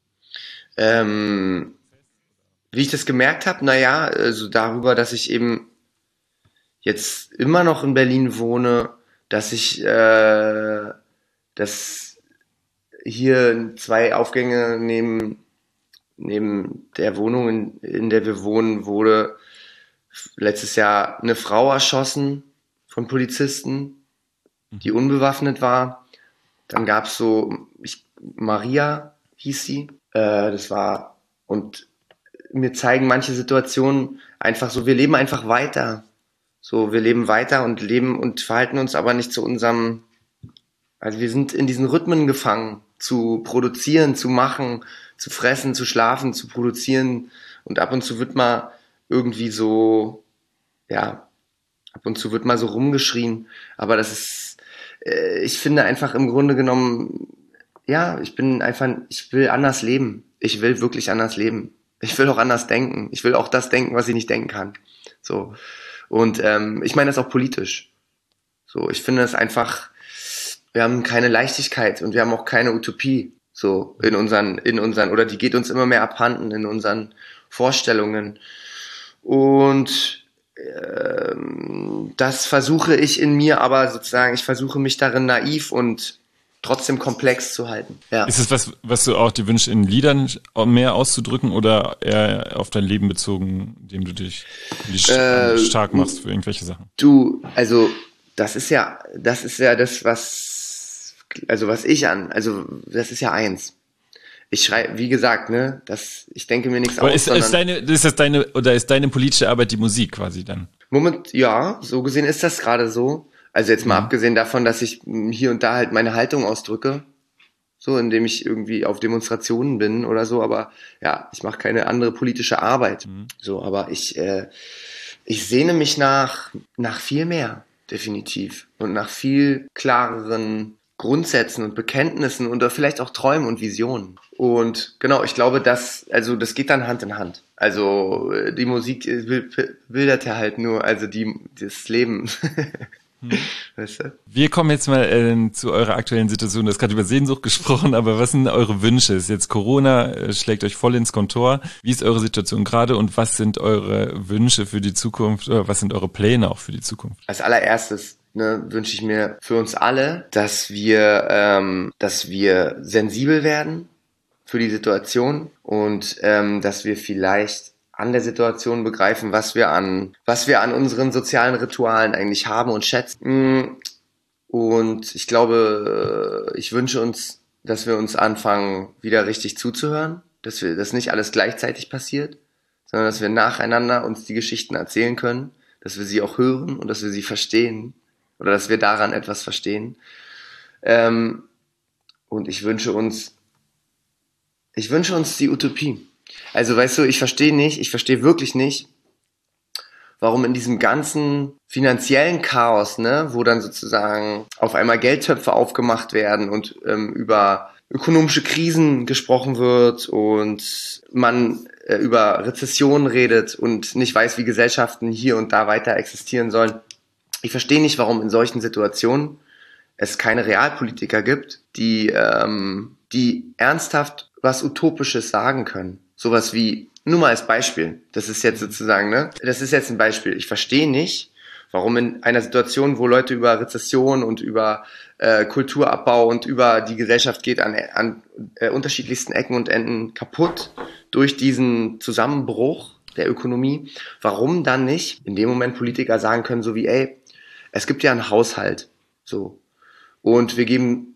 Ähm, wie ich das gemerkt habe, naja, also darüber, dass ich eben jetzt immer noch in Berlin wohne, dass ich, äh, dass hier zwei Aufgänge neben Neben der Wohnung, in, in der wir wohnen, wurde letztes Jahr eine Frau erschossen von Polizisten, die unbewaffnet war. Dann gab's so, ich, Maria hieß sie. Äh, das war, und mir zeigen manche Situationen einfach so, wir leben einfach weiter. So, wir leben weiter und leben und verhalten uns aber nicht zu unserem, also wir sind in diesen Rhythmen gefangen, zu produzieren, zu machen, zu fressen, zu schlafen, zu produzieren und ab und zu wird mal irgendwie so, ja, ab und zu wird mal so rumgeschrien, aber das ist, äh, ich finde einfach im Grunde genommen, ja, ich bin einfach, ich will anders leben, ich will wirklich anders leben, ich will auch anders denken, ich will auch das denken, was ich nicht denken kann, so, und ähm, ich meine das auch politisch, so, ich finde es einfach, wir haben keine Leichtigkeit und wir haben auch keine Utopie, so in unseren, in unseren, oder die geht uns immer mehr abhanden in unseren Vorstellungen. Und ähm, das versuche ich in mir, aber sozusagen, ich versuche mich darin naiv und trotzdem komplex zu halten. Ja.
Ist es was, was du auch dir wünschst, in Liedern mehr auszudrücken oder eher auf dein Leben bezogen, indem du dich, dich äh, stark machst für irgendwelche Sachen?
Du, also das ist ja, das ist ja das, was also was ich an, also das ist ja eins. Ich schreibe, wie gesagt, ne, das, ich denke mir nichts
aber
aus.
Ist, ist, deine, ist das deine, oder ist deine politische Arbeit die Musik quasi dann?
Moment, ja, so gesehen ist das gerade so. Also jetzt mal mhm. abgesehen davon, dass ich hier und da halt meine Haltung ausdrücke, so indem ich irgendwie auf Demonstrationen bin oder so, aber ja, ich mache keine andere politische Arbeit. Mhm. So, aber ich, äh, ich sehne mich nach, nach viel mehr, definitiv. Und nach viel klareren Grundsätzen und Bekenntnissen und vielleicht auch Träumen und Visionen. Und genau, ich glaube, das, also das geht dann Hand in Hand. Also die Musik bildert ja halt nur, also die, das Leben. Hm. Weißt du?
Wir kommen jetzt mal äh, zu eurer aktuellen Situation. Du hast gerade über Sehnsucht gesprochen, aber was sind eure Wünsche? Ist jetzt Corona, äh, schlägt euch voll ins Kontor. Wie ist eure Situation gerade und was sind eure Wünsche für die Zukunft oder was sind eure Pläne auch für die Zukunft?
Als allererstes Ne, wünsche ich mir für uns alle, dass wir, ähm, dass wir sensibel werden für die Situation und ähm, dass wir vielleicht an der Situation begreifen, was wir an, was wir an unseren sozialen Ritualen eigentlich haben und schätzen. Und ich glaube, ich wünsche uns, dass wir uns anfangen, wieder richtig zuzuhören, dass wir, dass nicht alles gleichzeitig passiert, sondern dass wir nacheinander uns die Geschichten erzählen können, dass wir sie auch hören und dass wir sie verstehen. Oder dass wir daran etwas verstehen. Ähm, und ich wünsche uns, ich wünsche uns die Utopie. Also weißt du, ich verstehe nicht, ich verstehe wirklich nicht, warum in diesem ganzen finanziellen Chaos, ne, wo dann sozusagen auf einmal Geldtöpfe aufgemacht werden und ähm, über ökonomische Krisen gesprochen wird und man äh, über Rezessionen redet und nicht weiß, wie Gesellschaften hier und da weiter existieren sollen. Ich verstehe nicht, warum in solchen Situationen es keine Realpolitiker gibt, die, ähm, die ernsthaft was Utopisches sagen können. Sowas wie, nur mal als Beispiel, das ist jetzt sozusagen, ne, das ist jetzt ein Beispiel. Ich verstehe nicht, warum in einer Situation, wo Leute über Rezession und über äh, Kulturabbau und über die Gesellschaft geht an, an äh, unterschiedlichsten Ecken und Enden kaputt durch diesen Zusammenbruch, der Ökonomie, warum dann nicht in dem Moment Politiker sagen können, so wie, ey, es gibt ja einen Haushalt, so, und wir geben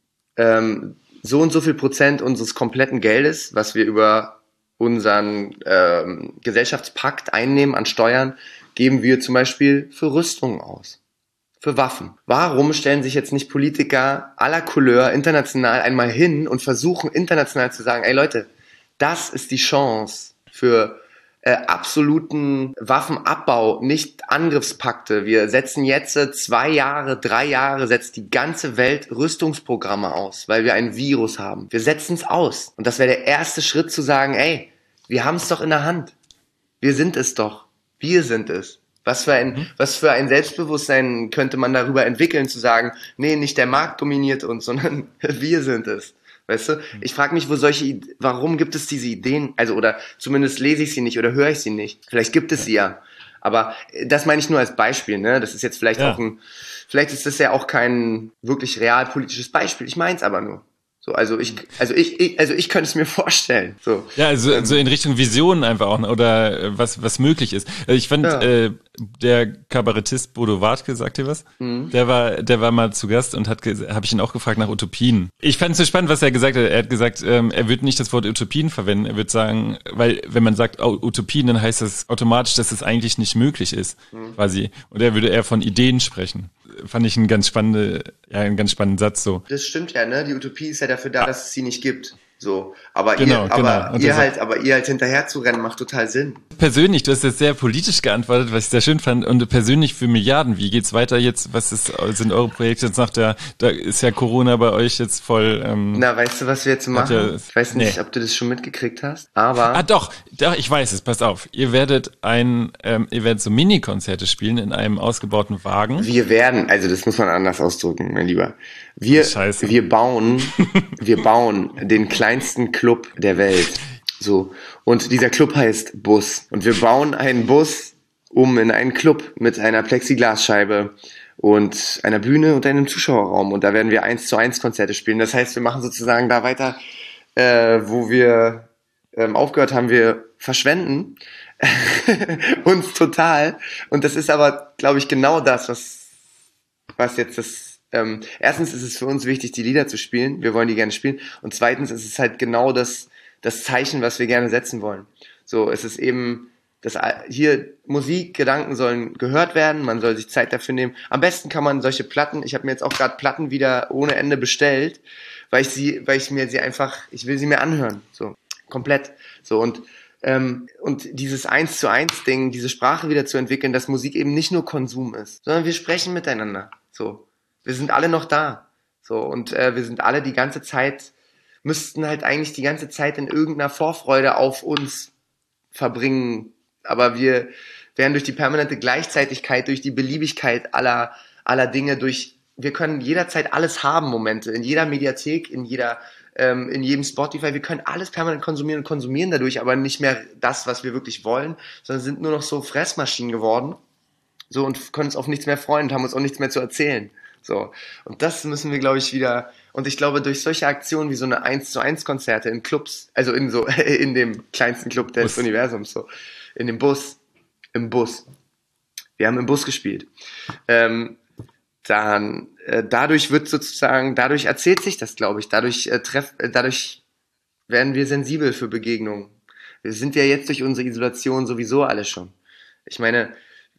ähm, so und so viel Prozent unseres kompletten Geldes, was wir über unseren ähm, Gesellschaftspakt einnehmen an Steuern, geben wir zum Beispiel für Rüstungen aus, für Waffen. Warum stellen sich jetzt nicht Politiker aller Couleur international einmal hin und versuchen international zu sagen, ey Leute, das ist die Chance für äh, absoluten Waffenabbau, nicht Angriffspakte. Wir setzen jetzt äh, zwei Jahre, drei Jahre, setzt die ganze Welt Rüstungsprogramme aus, weil wir ein Virus haben. Wir setzen es aus. Und das wäre der erste Schritt zu sagen, ey, wir haben es doch in der Hand. Wir sind es doch. Wir sind es. Was für ein, mhm. was für ein Selbstbewusstsein könnte man darüber entwickeln, zu sagen, nee, nicht der Markt dominiert uns, sondern wir sind es. Weißt du? Ich frage mich, wo solche, warum gibt es diese Ideen? Also, oder zumindest lese ich sie nicht oder höre ich sie nicht. Vielleicht gibt es sie ja. Aber das meine ich nur als Beispiel, ne? Das ist jetzt vielleicht ja. auch ein, vielleicht ist das ja auch kein wirklich realpolitisches Beispiel. Ich meine es aber nur. So, also ich, also ich, ich, also ich könnte es mir vorstellen. So.
Ja, also ähm, so in Richtung Visionen einfach auch, oder was was möglich ist. Ich fand ja. äh, der Kabarettist Bodo Wartke, sagt ihr was? Mhm. Der war, der war mal zu Gast und hat, habe ich ihn auch gefragt nach Utopien. Ich fand es so spannend, was er gesagt hat. Er hat gesagt, ähm, er wird nicht das Wort Utopien verwenden. Er wird sagen, weil wenn man sagt oh, Utopien, dann heißt das automatisch, dass es eigentlich nicht möglich ist, mhm. quasi. Und er würde eher von Ideen sprechen. Fand ich einen ganz spannende, ja, einen ganz spannenden Satz so.
Das stimmt ja, ne? Die Utopie ist ja dafür da, dass es sie nicht gibt. So, aber
genau,
ihr, aber
genau.
ihr halt, aber ihr halt hinterher zu rennen, macht total Sinn.
Persönlich, du hast jetzt sehr politisch geantwortet, was ich sehr schön fand. Und persönlich für Milliarden, wie geht's weiter jetzt? Was ist, sind eure Projekte jetzt nach der, da ist ja Corona bei euch jetzt voll, ähm,
Na, weißt du, was wir jetzt machen?
Ja,
ich weiß nicht, nee. ob du das schon mitgekriegt hast, aber.
Ah, doch, doch, ich weiß es, pass auf. Ihr werdet ein, ähm, ihr werdet so Mini-Konzerte spielen in einem ausgebauten Wagen.
Wir werden, also das muss man anders ausdrücken, mein Lieber. Wir,
Scheiße.
wir bauen, wir bauen den kleinsten Club der Welt. So. Und dieser Club heißt Bus. Und wir bauen einen Bus um in einen Club mit einer Plexiglasscheibe und einer Bühne und einem Zuschauerraum. Und da werden wir eins zu eins Konzerte spielen. Das heißt, wir machen sozusagen da weiter, äh, wo wir ähm, aufgehört haben, wir verschwenden uns total. Und das ist aber, glaube ich, genau das, was, was jetzt das Ähm, erstens ist es für uns wichtig, die Lieder zu spielen. Wir wollen die gerne spielen. Und zweitens ist es halt genau das, das Zeichen, was wir gerne setzen wollen. So, es ist eben, das, hier Musikgedanken sollen gehört werden. Man soll sich Zeit dafür nehmen. Am besten kann man solche Platten, ich habe mir jetzt auch gerade Platten wieder ohne Ende bestellt, weil ich sie, weil ich mir sie einfach, ich will sie mir anhören. So, komplett. So, und Ähm, und dieses eins zu eins Ding, diese Sprache wieder zu entwickeln, dass Musik eben nicht nur Konsum ist, sondern wir sprechen miteinander. So. Wir sind alle noch da. So, und äh, wir sind alle die ganze Zeit, müssten halt eigentlich die ganze Zeit in irgendeiner Vorfreude auf uns verbringen. Aber wir werden durch die permanente Gleichzeitigkeit, durch die Beliebigkeit aller, aller Dinge, durch, wir können jederzeit alles haben, Momente, in jeder Mediathek, in jeder, ähm, in jedem Spotify, wir können alles permanent konsumieren und konsumieren dadurch, aber nicht mehr das, was wir wirklich wollen, sondern sind nur noch so Fressmaschinen geworden. So, und können uns auf nichts mehr freuen und haben uns auch nichts mehr zu erzählen. So. Und das müssen wir, glaube ich, wieder, und ich glaube, durch solche Aktionen wie so eine eins zu eins Konzerte in Clubs, also in so, in dem kleinsten Club des Bus. Universums, so, in dem Bus, im Bus. Wir haben im Bus gespielt. Ähm, dann, äh, dadurch wird sozusagen, dadurch erzählt sich das, glaube ich, dadurch, äh, treff, äh, dadurch werden wir sensibel für Begegnungen. Wir sind ja jetzt durch unsere Isolation sowieso alle schon. Ich meine,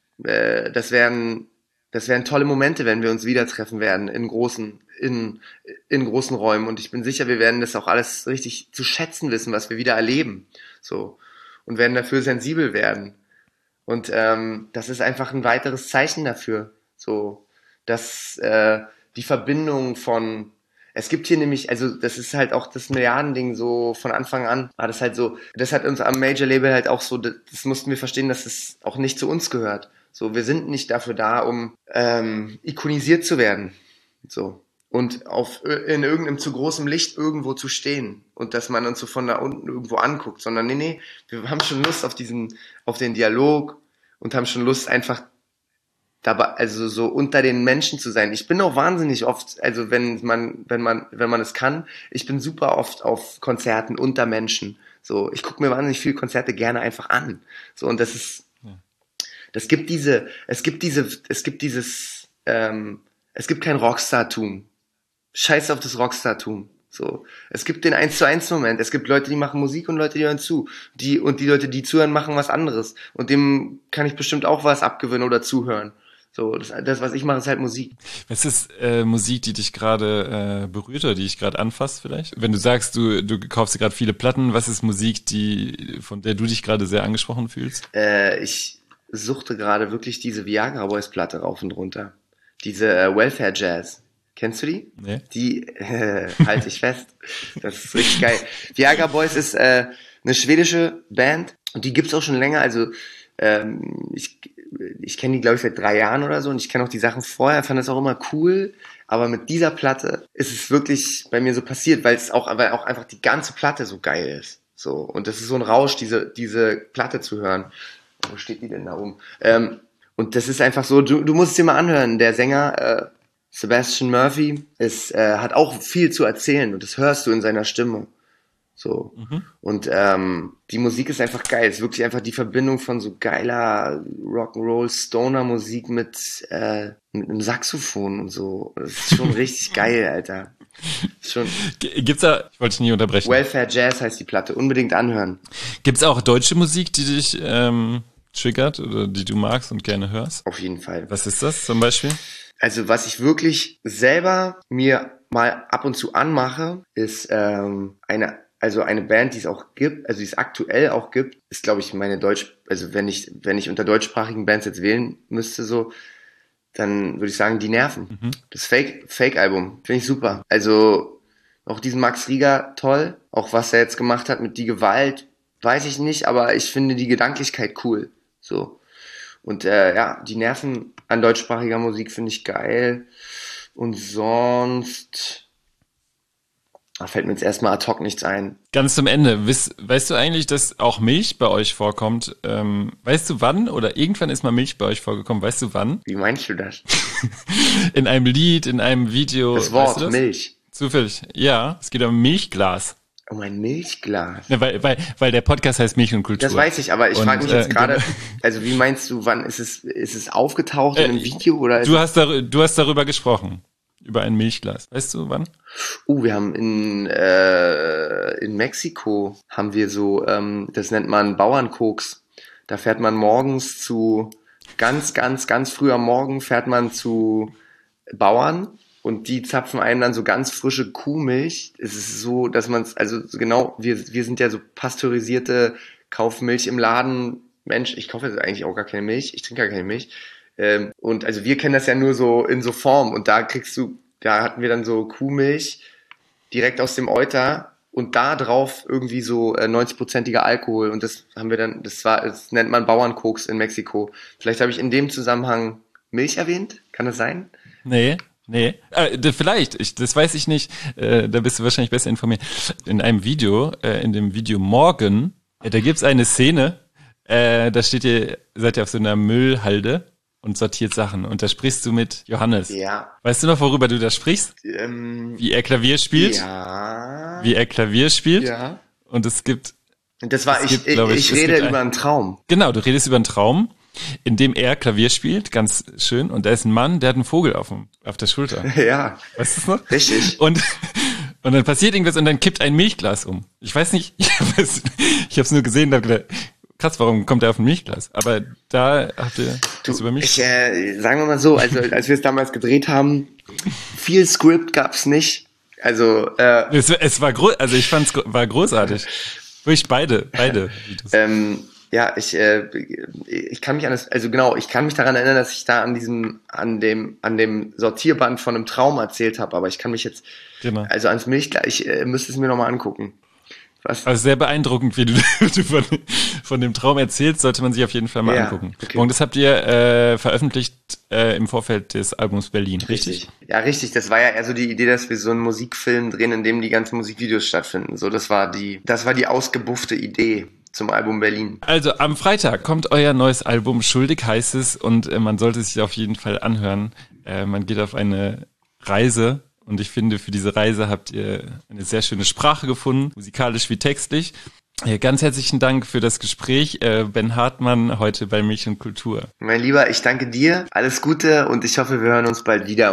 äh, das wären, Das wären tolle Momente, wenn wir uns wieder treffen werden in großen, in, in großen Räumen. Und ich bin sicher, wir werden das auch alles richtig zu schätzen wissen, was wir wieder erleben. So. Und werden dafür sensibel werden. Und ähm, das ist einfach ein weiteres Zeichen dafür. So, dass äh, die Verbindung von, es gibt hier nämlich, also das ist halt auch das Milliardending so von Anfang an, war das halt so, das hat uns am Major-Label halt auch so, das, das mussten wir verstehen, dass es auch nicht zu uns gehört. So, wir sind nicht dafür da, um ähm, ikonisiert zu werden. So. Und auf, in irgendeinem zu großem Licht irgendwo zu stehen. Und dass man uns so von da unten irgendwo anguckt. Sondern nee, nee, wir haben schon Lust auf diesen, auf den Dialog und haben schon Lust einfach dabei, also so unter den Menschen zu sein. Ich bin auch wahnsinnig oft, also wenn man, wenn man, wenn man es kann, ich bin super oft auf Konzerten unter Menschen. So, ich gucke mir wahnsinnig viele Konzerte gerne einfach an. So, und das ist, das gibt diese, es gibt diese, es gibt dieses, ähm, es gibt kein Rockstar-Tum. Scheiß auf das Rockstar-Tum. So, es gibt den eins zu eins Moment. Es gibt Leute, die machen Musik und Leute, die hören zu. Die, und die Leute, die zuhören, machen was anderes. Und dem kann ich bestimmt auch was abgewinnen oder zuhören. So, das, das was ich mache, ist halt Musik.
Was ist äh, Musik, die dich gerade äh, berührt oder die dich gerade anfasst vielleicht? Wenn du sagst, du du kaufst dir gerade viele Platten, was ist Musik, die von der du dich gerade sehr angesprochen fühlst?
Äh, ich suchte gerade wirklich diese Viagra Boys Platte rauf und runter. Diese äh, Welfare Jazz. Kennst du die?
Nee.
Die äh, halte ich fest. Das ist richtig geil. Viagra Boys ist äh, eine schwedische Band und die gibt's auch schon länger. Also ähm, ich ich kenne die, glaube ich, seit drei Jahren oder so und ich kenne auch die Sachen vorher, fand das auch immer cool, aber mit dieser Platte ist es wirklich bei mir so passiert, weil es auch, weil auch einfach die ganze Platte so geil ist. So, und das ist so ein Rausch, diese, diese Platte zu hören. Wo steht die denn da oben? Ähm, und das ist einfach so, du, du musst es dir mal anhören, der Sänger, äh, Sebastian Murphy, ist, äh, hat auch viel zu erzählen und das hörst du in seiner Stimme. So. Mhm. Und ähm, die Musik ist einfach geil. Es ist wirklich einfach die Verbindung von so geiler Rock'n'Roll, Stoner-Musik mit, äh, mit einem Saxophon und so. Das ist schon richtig geil, Alter. Schon.
Gibt's da, ich wollte dich nie unterbrechen.
Welfare Jazz heißt die Platte, unbedingt anhören.
Gibt's auch deutsche Musik, die dich ähm, triggert oder die du magst und gerne hörst?
Auf jeden Fall.
Was ist das zum Beispiel?
Also was ich wirklich selber mir mal ab und zu anmache, ist ähm, eine Also eine Band, die es auch gibt, also die es aktuell auch gibt, ist, glaube ich, meine Deutsch, also wenn ich, wenn ich unter deutschsprachigen Bands jetzt wählen müsste, so, dann würde ich sagen, Die Nerven. Mhm. Das Fake, Fake-Album, finde ich super. Also auch diesen Max Rieger toll, auch was er jetzt gemacht hat mit Die Gewalt, weiß ich nicht, aber ich finde die Gedanklichkeit cool, so. Und äh, ja, Die Nerven an deutschsprachiger Musik finde ich geil. Und sonst da fällt mir jetzt erstmal ad hoc nichts ein.
Ganz zum Ende. Weißt, weißt du eigentlich, dass auch Milch bei euch vorkommt? Ähm, weißt du wann? Oder irgendwann ist mal Milch bei euch vorgekommen. Weißt du wann?
Wie meinst du das?
In einem Lied, in einem Video.
Das Wort
weißt du das?
Milch.
Zufällig. Ja, es geht um Milchglas.
Um ein Milchglas.
Ja, weil, weil, weil der Podcast heißt Milch und Kultur.
Das weiß ich, aber ich frage mich jetzt äh, gerade, also wie meinst du, wann ist es, ist es aufgetaucht äh, in einem Video oder?
Du hast, dar- du hast darüber gesprochen. Über ein Milchglas. Weißt du wann?
Uh, wir haben in äh, in Mexiko haben wir so, ähm, das nennt man Bauernkoks. Da fährt man morgens zu, ganz, ganz, ganz früh am Morgen fährt man zu Bauern und die zapfen einen dann so ganz frische Kuhmilch. Es ist so, dass man es, also genau, wir wir sind ja so pasteurisierte Kaufmilch im Laden. Mensch, ich kaufe jetzt eigentlich auch gar keine Milch. Ich trinke gar keine Milch. Ähm, und also wir kennen das ja nur so in so Form und da kriegst du, da hatten wir dann so Kuhmilch direkt aus dem Euter und da drauf irgendwie so äh, neunzig-prozentiger Alkohol und das haben wir dann, das war, das nennt man Bauernkoks in Mexiko. Vielleicht habe ich in dem Zusammenhang Milch erwähnt, kann das sein?
Nee. Nee, äh, vielleicht, ich, das weiß ich nicht, äh, da bist du wahrscheinlich besser informiert. In einem Video, äh, in dem Video Morgen, äh, da gibt's eine Szene, äh, da steht ihr, seid ihr auf so einer Müllhalde und sortiert Sachen. Und da sprichst du mit Johannes.
Ja.
Weißt du noch, worüber du da sprichst?
Ähm,
Wie er Klavier spielt?
Ja.
Wie er Klavier spielt?
Ja.
Und es gibt...
Das war,
es
ich,
gibt, ich,
ich, ich rede über einen Traum.
Genau, du redest über einen Traum, in dem er Klavier spielt, ganz schön. Und da ist ein Mann, der hat einen Vogel auf, dem, auf der Schulter.
Ja.
Weißt du es noch?
Richtig.
Und... Und dann passiert irgendwas und dann kippt ein Milchglas um. Ich weiß nicht, ich habe es ich hab's nur gesehen und habe gedacht, krass, warum kommt er auf ein Milchglas? Aber da habt ihr was über mich.
Ich, äh, sagen wir mal so, also als wir es damals gedreht haben, viel Script gab's nicht. Also äh,
es, es war groß, also ich fand's war großartig. Wirklich beide, beide.
ähm, ja, ich äh, ich kann mich an das, also genau, ich kann mich daran erinnern, dass ich da an diesem, an dem, an dem Sortierband von einem Traum erzählt habe, aber ich kann mich jetzt, genau. also ans Milchglas, ich äh, müsste es mir nochmal angucken. Was?
Also sehr beeindruckend, wie du, du von, von dem Traum erzählst, sollte man sich auf jeden Fall mal ja, angucken. Okay. Und das habt ihr äh, veröffentlicht äh, im Vorfeld des Albums Berlin, richtig? richtig?
Ja, richtig. Das war ja eher so die Idee, dass wir so einen Musikfilm drehen, in dem die ganzen Musikvideos stattfinden. So, das war die, das war die ausgebuffte Idee zum Album Berlin.
Also am Freitag kommt euer neues Album, Schuldig heißt es, und äh, man sollte es sich auf jeden Fall anhören. Äh, man geht auf eine Reise. Und ich finde, für diese Reise habt ihr eine sehr schöne Sprache gefunden, musikalisch wie textlich. Ja, ganz herzlichen Dank für das Gespräch. Äh, Ben Hartmann, heute bei Milch und Kultur.
Mein Lieber, ich danke dir. Alles Gute und ich hoffe, wir hören uns bald wieder.